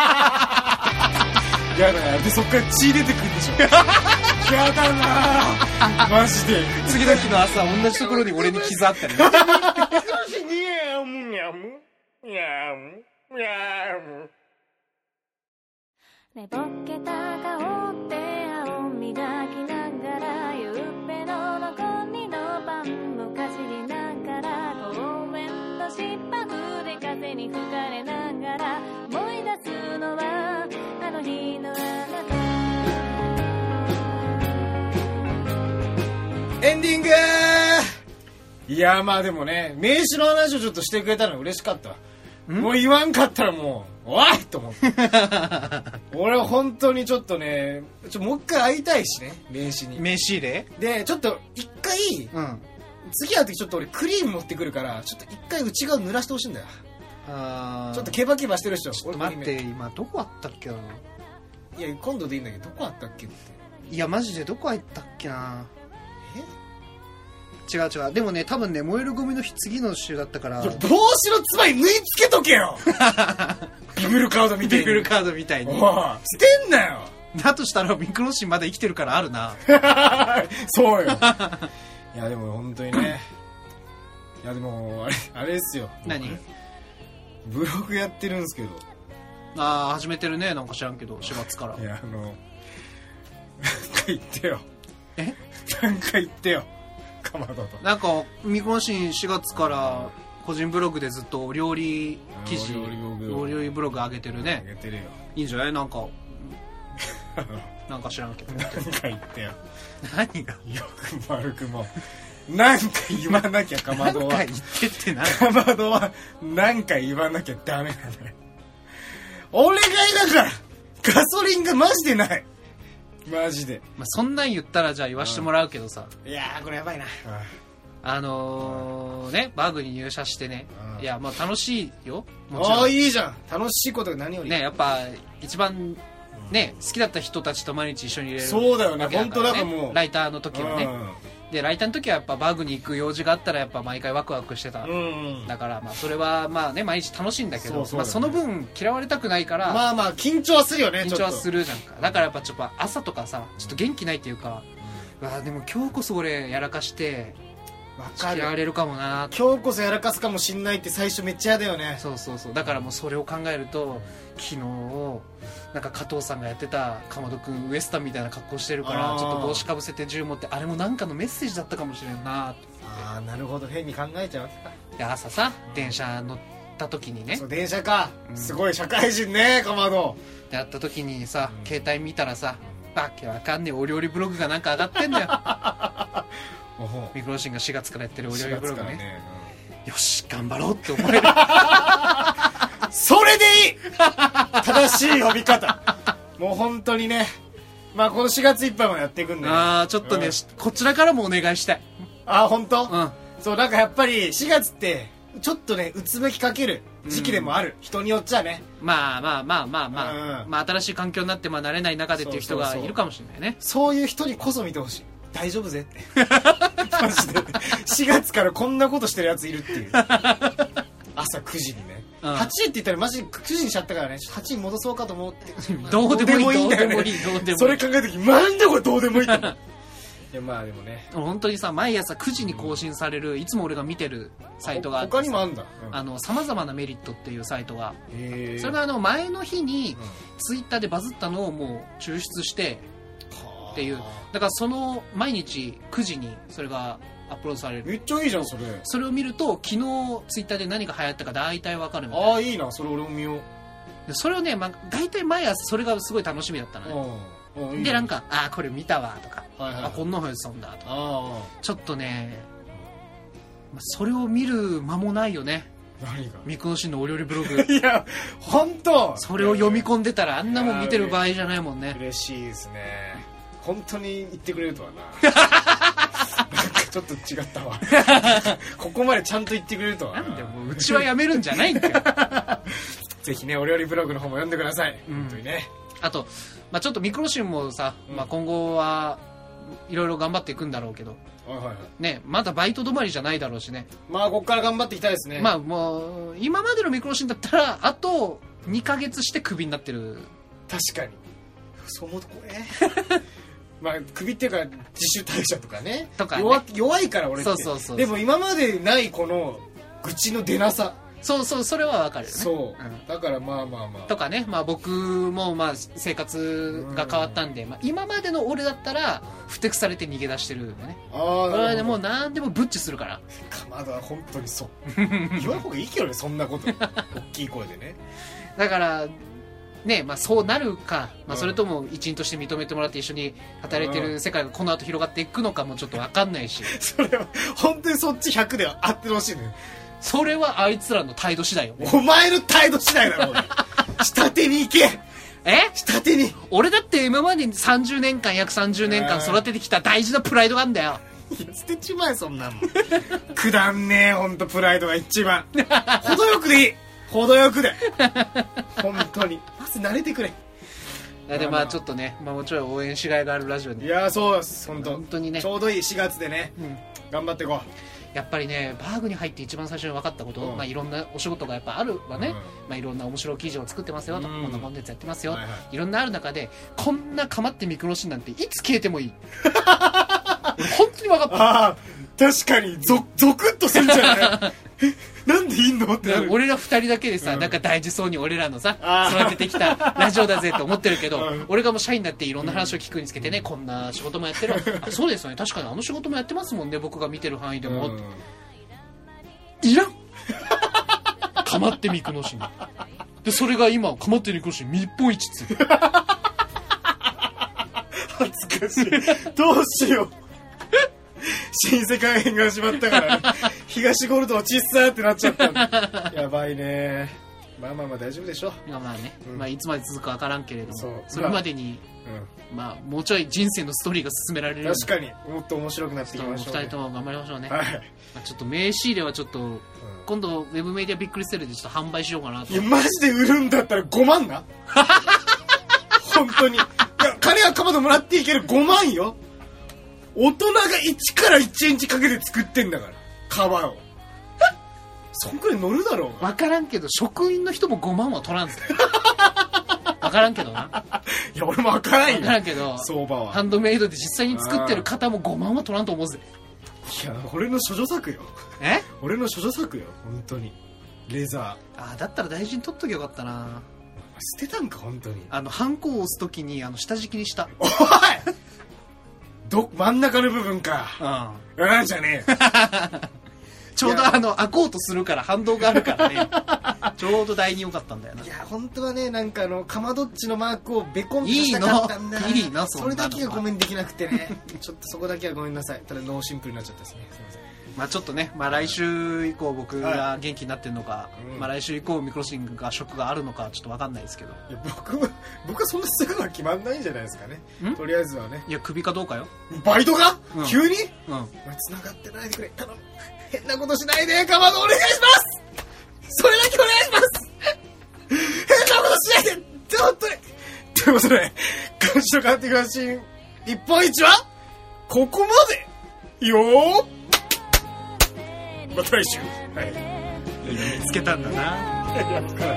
やだよ。でそっから血出てくるでしょ。やだなマジで。 次の日の朝同じところに俺に傷あったりね。 寝ぼけた顔で青磨きながらゆっぺの残りのパンをかじりながら公園の芝生で風に吹かれながら思い出すのはあの日のあなた。エンディングいやまあでもね、名刺の話をちょっとしてくれたの嬉しかったわ。もう言わんかったらもうおいと思って俺は本当にちょっとねちょもう一回会いたいしね、名刺に。 名刺入れでちょっと一回、うん、次会う時ちょっと俺クリーム持ってくるからちょっと一回内側濡らしてほしいんだよ。あちょっとケバケバしてる人。 ちょっと待って、今どこあったっけな。 いや今度でいいんだけどどこあったっけって。 いやマジでどこあったっけな。え違う違う。でもね、多分ね、燃えるゴミの日次の週だったから。 帽子のつばに縫い付けとけよビブルカードみたいに。 ビブルカードみたいに。 お捨てんなよ。 だとしたらミクロシンまだ生きてるからあるな。 そうよ。いやでも本当にね。いやでも、あれ、あれですよ。 何？ ブログやってるんですけど。 ああ、始めてるね。なんか知らんけど、しがつから。 いや、あの、なんか言ってよ。 え？ なんか言ってよ。かまどとなんかミクロシンしがつから個人ブログでずっとお料理記事、お料理ブログ上げてるね。 上げてるよ。 いいんじゃない？なんかなんか知らんけど。 なんか言ってよ。 何が？ よく丸くもなんか言わなきゃかまどは。 なんか言ってって何？ かまどはなんか言わなきゃダメなんだよ。お願いだからガソリンがマジでない。マジで、 まあ、そんなん言ったらじゃあ言わしてもらうけどさ、 いやーこれやばいな。 あのー、ねバーグに入社してね、いやまあ楽しいよもちろん。ああいいじゃん、楽しいことが何よりね。やっぱ一番ね好きだった人たちと毎日一緒にいれる、 そうだよね。本当だからもうライターの時はね、でライターの時はやっぱバーグに行く用事があったらやっぱ毎回ワクワクしてた、うんうん、だからまあそれはまあね毎日楽しいんだけど、 そうそうだね、まあ、その分嫌われたくないからまあまあ緊張はするよね。 緊張はするじゃんか。だからやっぱちょっと朝とかさちょっと元気ないっていうか、うん、わでも今日こそ俺やらかして嫌われるかもな。 今日こそやらかすかもしんないって最初めっちゃ嫌だよね。 そうそうそう。だからもうそれを考えると昨日なんか加藤さんがやってたかまどくんウエスタンみたいな格好してるからちょっと帽子かぶせて銃持って、あれもなんかのメッセージだったかもしれんな。 ああなるほど、変に考えちゃうわけか。 で朝さ電車乗った時にね、 そう電車か、うん、すごい社会人ねかまどで会った時にさ、うん、携帯見たらさわけわかんねえお料理ブログがなんか上がってんだよミクロシンがしがつからやってるお料理ブログ ね, ね、うん、よし頑張ろうって思えるそれでいい正しい呼び方もう本当にね。まあこのしがついっぱいもやっていくんで、ね、 ああちょっとね、うん、こちらからもお願いしたい。 ああ本当、 うん、 そうなんかやっぱりしがつってちょっとねうつむきかける時期でもある、うん、人によっちゃね。 まあまあまあまあまあ、うん、まあ新しい環境になってまあ慣れない中でっていう人がいるかもしれないね。 そういう人にこそ見てほしい。 大丈夫ぜってマジでしがつからこんなことしてるやついるっていう朝くじにね、うん、はちじって言ったらマジくじにしちゃったからね、はちじに戻そうかと思ってどうでもいいんだよね。 それ考えた時なんでこれどうでもいいっていやまあでもね、 本当にさ、毎朝くじに更新される、いつも俺が見てるサイトがあって、 他にもあんだ、うん、 あの様々なメリットっていうサイトが、 へー、 それがあの前の日にツイッターでバズったのをもう抽出してっていう、だからその毎日くじにそれがアップロードされる。 めっちゃいいじゃんそれ。 それを見ると昨日ツイッターで何が流行ったか大体わかるみたいな。 ああいいな、それ俺も見よう。 でそれをね、まあ、大体毎朝それがすごい楽しみだったのね。でなんかああこれ見たわとか、はいはい、あこんなふうにすんだとか、あちょっとね、まあ、それを見る間もないよね。 何がミクノシンのお料理ブログいや本当それを読み込んでたらあんなもん見てる場合じゃないもんね。 嬉しいですね、本当に言ってくれるとはななんかちょっと違ったわここまでちゃんと言ってくれるとはな。 なんでもううちはやめるんじゃないんだよぜひねお料理ブログの方も読んでください、うん、本当にね。 あと、まあ、ちょっとミクロシンもさ、うん、まあ、今後はいろいろ頑張っていくんだろうけど、 はいはいはい、 ね、まだバイト止まりじゃないだろうしね。 まあここから頑張っていきたいですね。 まあもう今までのミクロシンだったらあとにかげつしてクビになってる。 確かにそう思うとこれまあクビっていうか自主退社とかね、 とかね、 弱, 弱いから俺って。 そうそうそう。 でも今までないこの愚痴の出なさ、 そうそう、それはわかるよね。 そう、うん、だからまあまあまあとかね、まあ僕もまあ生活が変わったんで、まあ、今までの俺だったらふてくされて逃げ出してるんでね。ああ、なるほど。でもう何でもブッチするから。 かまどは本当にそう言わん方がいいけどね、そんなこと大きい声でね。だからね、まあそうなるか、まあそれとも一員として認めてもらって一緒に働いてる世界がこの後広がっていくのかもちょっと分かんないしそれは本当にそっちひゃくであってほしいね。 それはあいつらの態度次第よ、ね、 お前の態度次第だろ下手に行け。 え下手に。 俺だって今までにさんじゅうねんかん約さんじゅうねんかん育ててきた大事なプライドがあんだよ。 いや捨てちまえそんなのくだんねえほんとプライドが一番程よくでいい、程よくで本当にまず慣れてくれ。 でまあちょっとね、まあ、もちろん応援しがいがあるラジオに、 いやそうです本当本当にね、 ちょうどいいしがつでね、うん、頑張っていこう。 やっぱりねバーグに入って一番最初に分かったこと、うん、まあ、いろんなお仕事がやっぱあるわね、うん、まあ、いろんな面白い記事を作ってますよと、うん、こんなコンテンツやってますよ、はいはい、いろんなある中でこんなかまってミクロシンなんていつ消えてもいい俺本当に分かった。 ああ確かにゾゾクッとするんじゃないなんでいいのってなる。 俺ら二人だけでさ、うん、なんか大事そうに俺らのさ育ててきたラジオだぜと思ってるけど、うん、俺がもう社員になっていろんな話を聞くにつけてね、うん、こんな仕事もやってるあそうですよね、確かにあの仕事もやってますもんね、僕が見てる範囲でも、うん、いらんかまってミクノシンで、それが今かまってミクノシン日本一っつう恥ずかしいどうしよう新世界編が始まったから、ね、東ゴルド小さーってなっちゃったやばいね。まあまあまあ大丈夫でしょう。 まあまあね、うん、まあいつまで続くか分からんけれども、 そ, それまでに、うん、まあもうちょい人生のストーリーが進められる。 確かにもっと面白くなっていきましょう、ね、 ふたりとも頑張りましょうね、 はい。 まあ、ちょっと名刺入れはちょっと、うん、今度ウェブメディアびっくりセールでちょっと販売しようかなと。 いやマジで売るんだったらごまんな本当に。いや金はかまどもらっていいけどごまんよ。大人がいちからいちにちかけて作ってんだから皮をそんくらい乗るだろう。 分からんけど職員の人もごまんは取らんす分からんけどな。 いや俺も分からんよ。 分からんけど相場はハンドメイドで実際に作ってる方もごまんは取らんと思うぜ。 いや俺の処女作よ。 え俺の処女作よ本当に。レザーああだったら大事に取っときゃよかったな。 捨てたんか本当に。 あのハンコを押すときにあの下敷きにした。 おいど真ん中の部分か。うん。なんじゃねえ。 ちょうどあの開こうとするから反動があるからね。ちょうど台に良かったんだよな。 いや本当はねなんかあのかまどっちのマークをベコンとしたかったんだ。 いいのいいの そ, それだけがごめんできなくてね。ちょっとそこだけはごめんなさい。ただノーシンプルになっちゃったですね。すみません。 まあちょっとね、まあ来週以降僕が元気になってるのか、はいうん、まあ来週以降ミクロシンがショックがあるのかちょっと分かんないですけど。いや僕は僕はそんなすぐは決まんないんじゃないですかね。とりあえずはね。 いや首かどうかよ。 バイトが、うん、急に？ うん。 繋がってないでくれ。頼む。変なことしないでかまどお願いします。それだけお願いします。変なことしないで本当に。ということで今週のカンティングマシン日本一はここまでよー。また来週。はい。 見つけたんだな。 いや、つかない。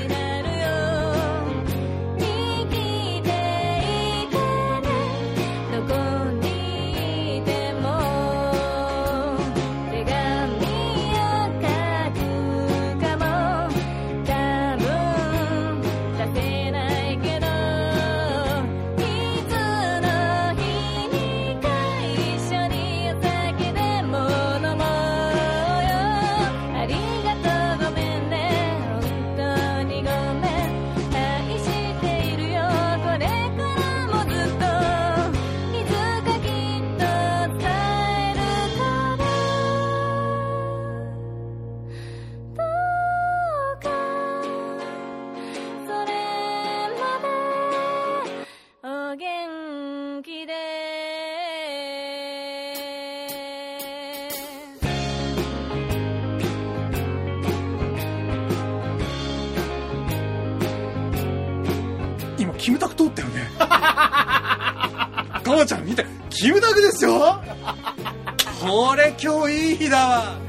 キムタク通ったよね。かまちゃん見て、キムタクですよ。これ今日いい日だわ。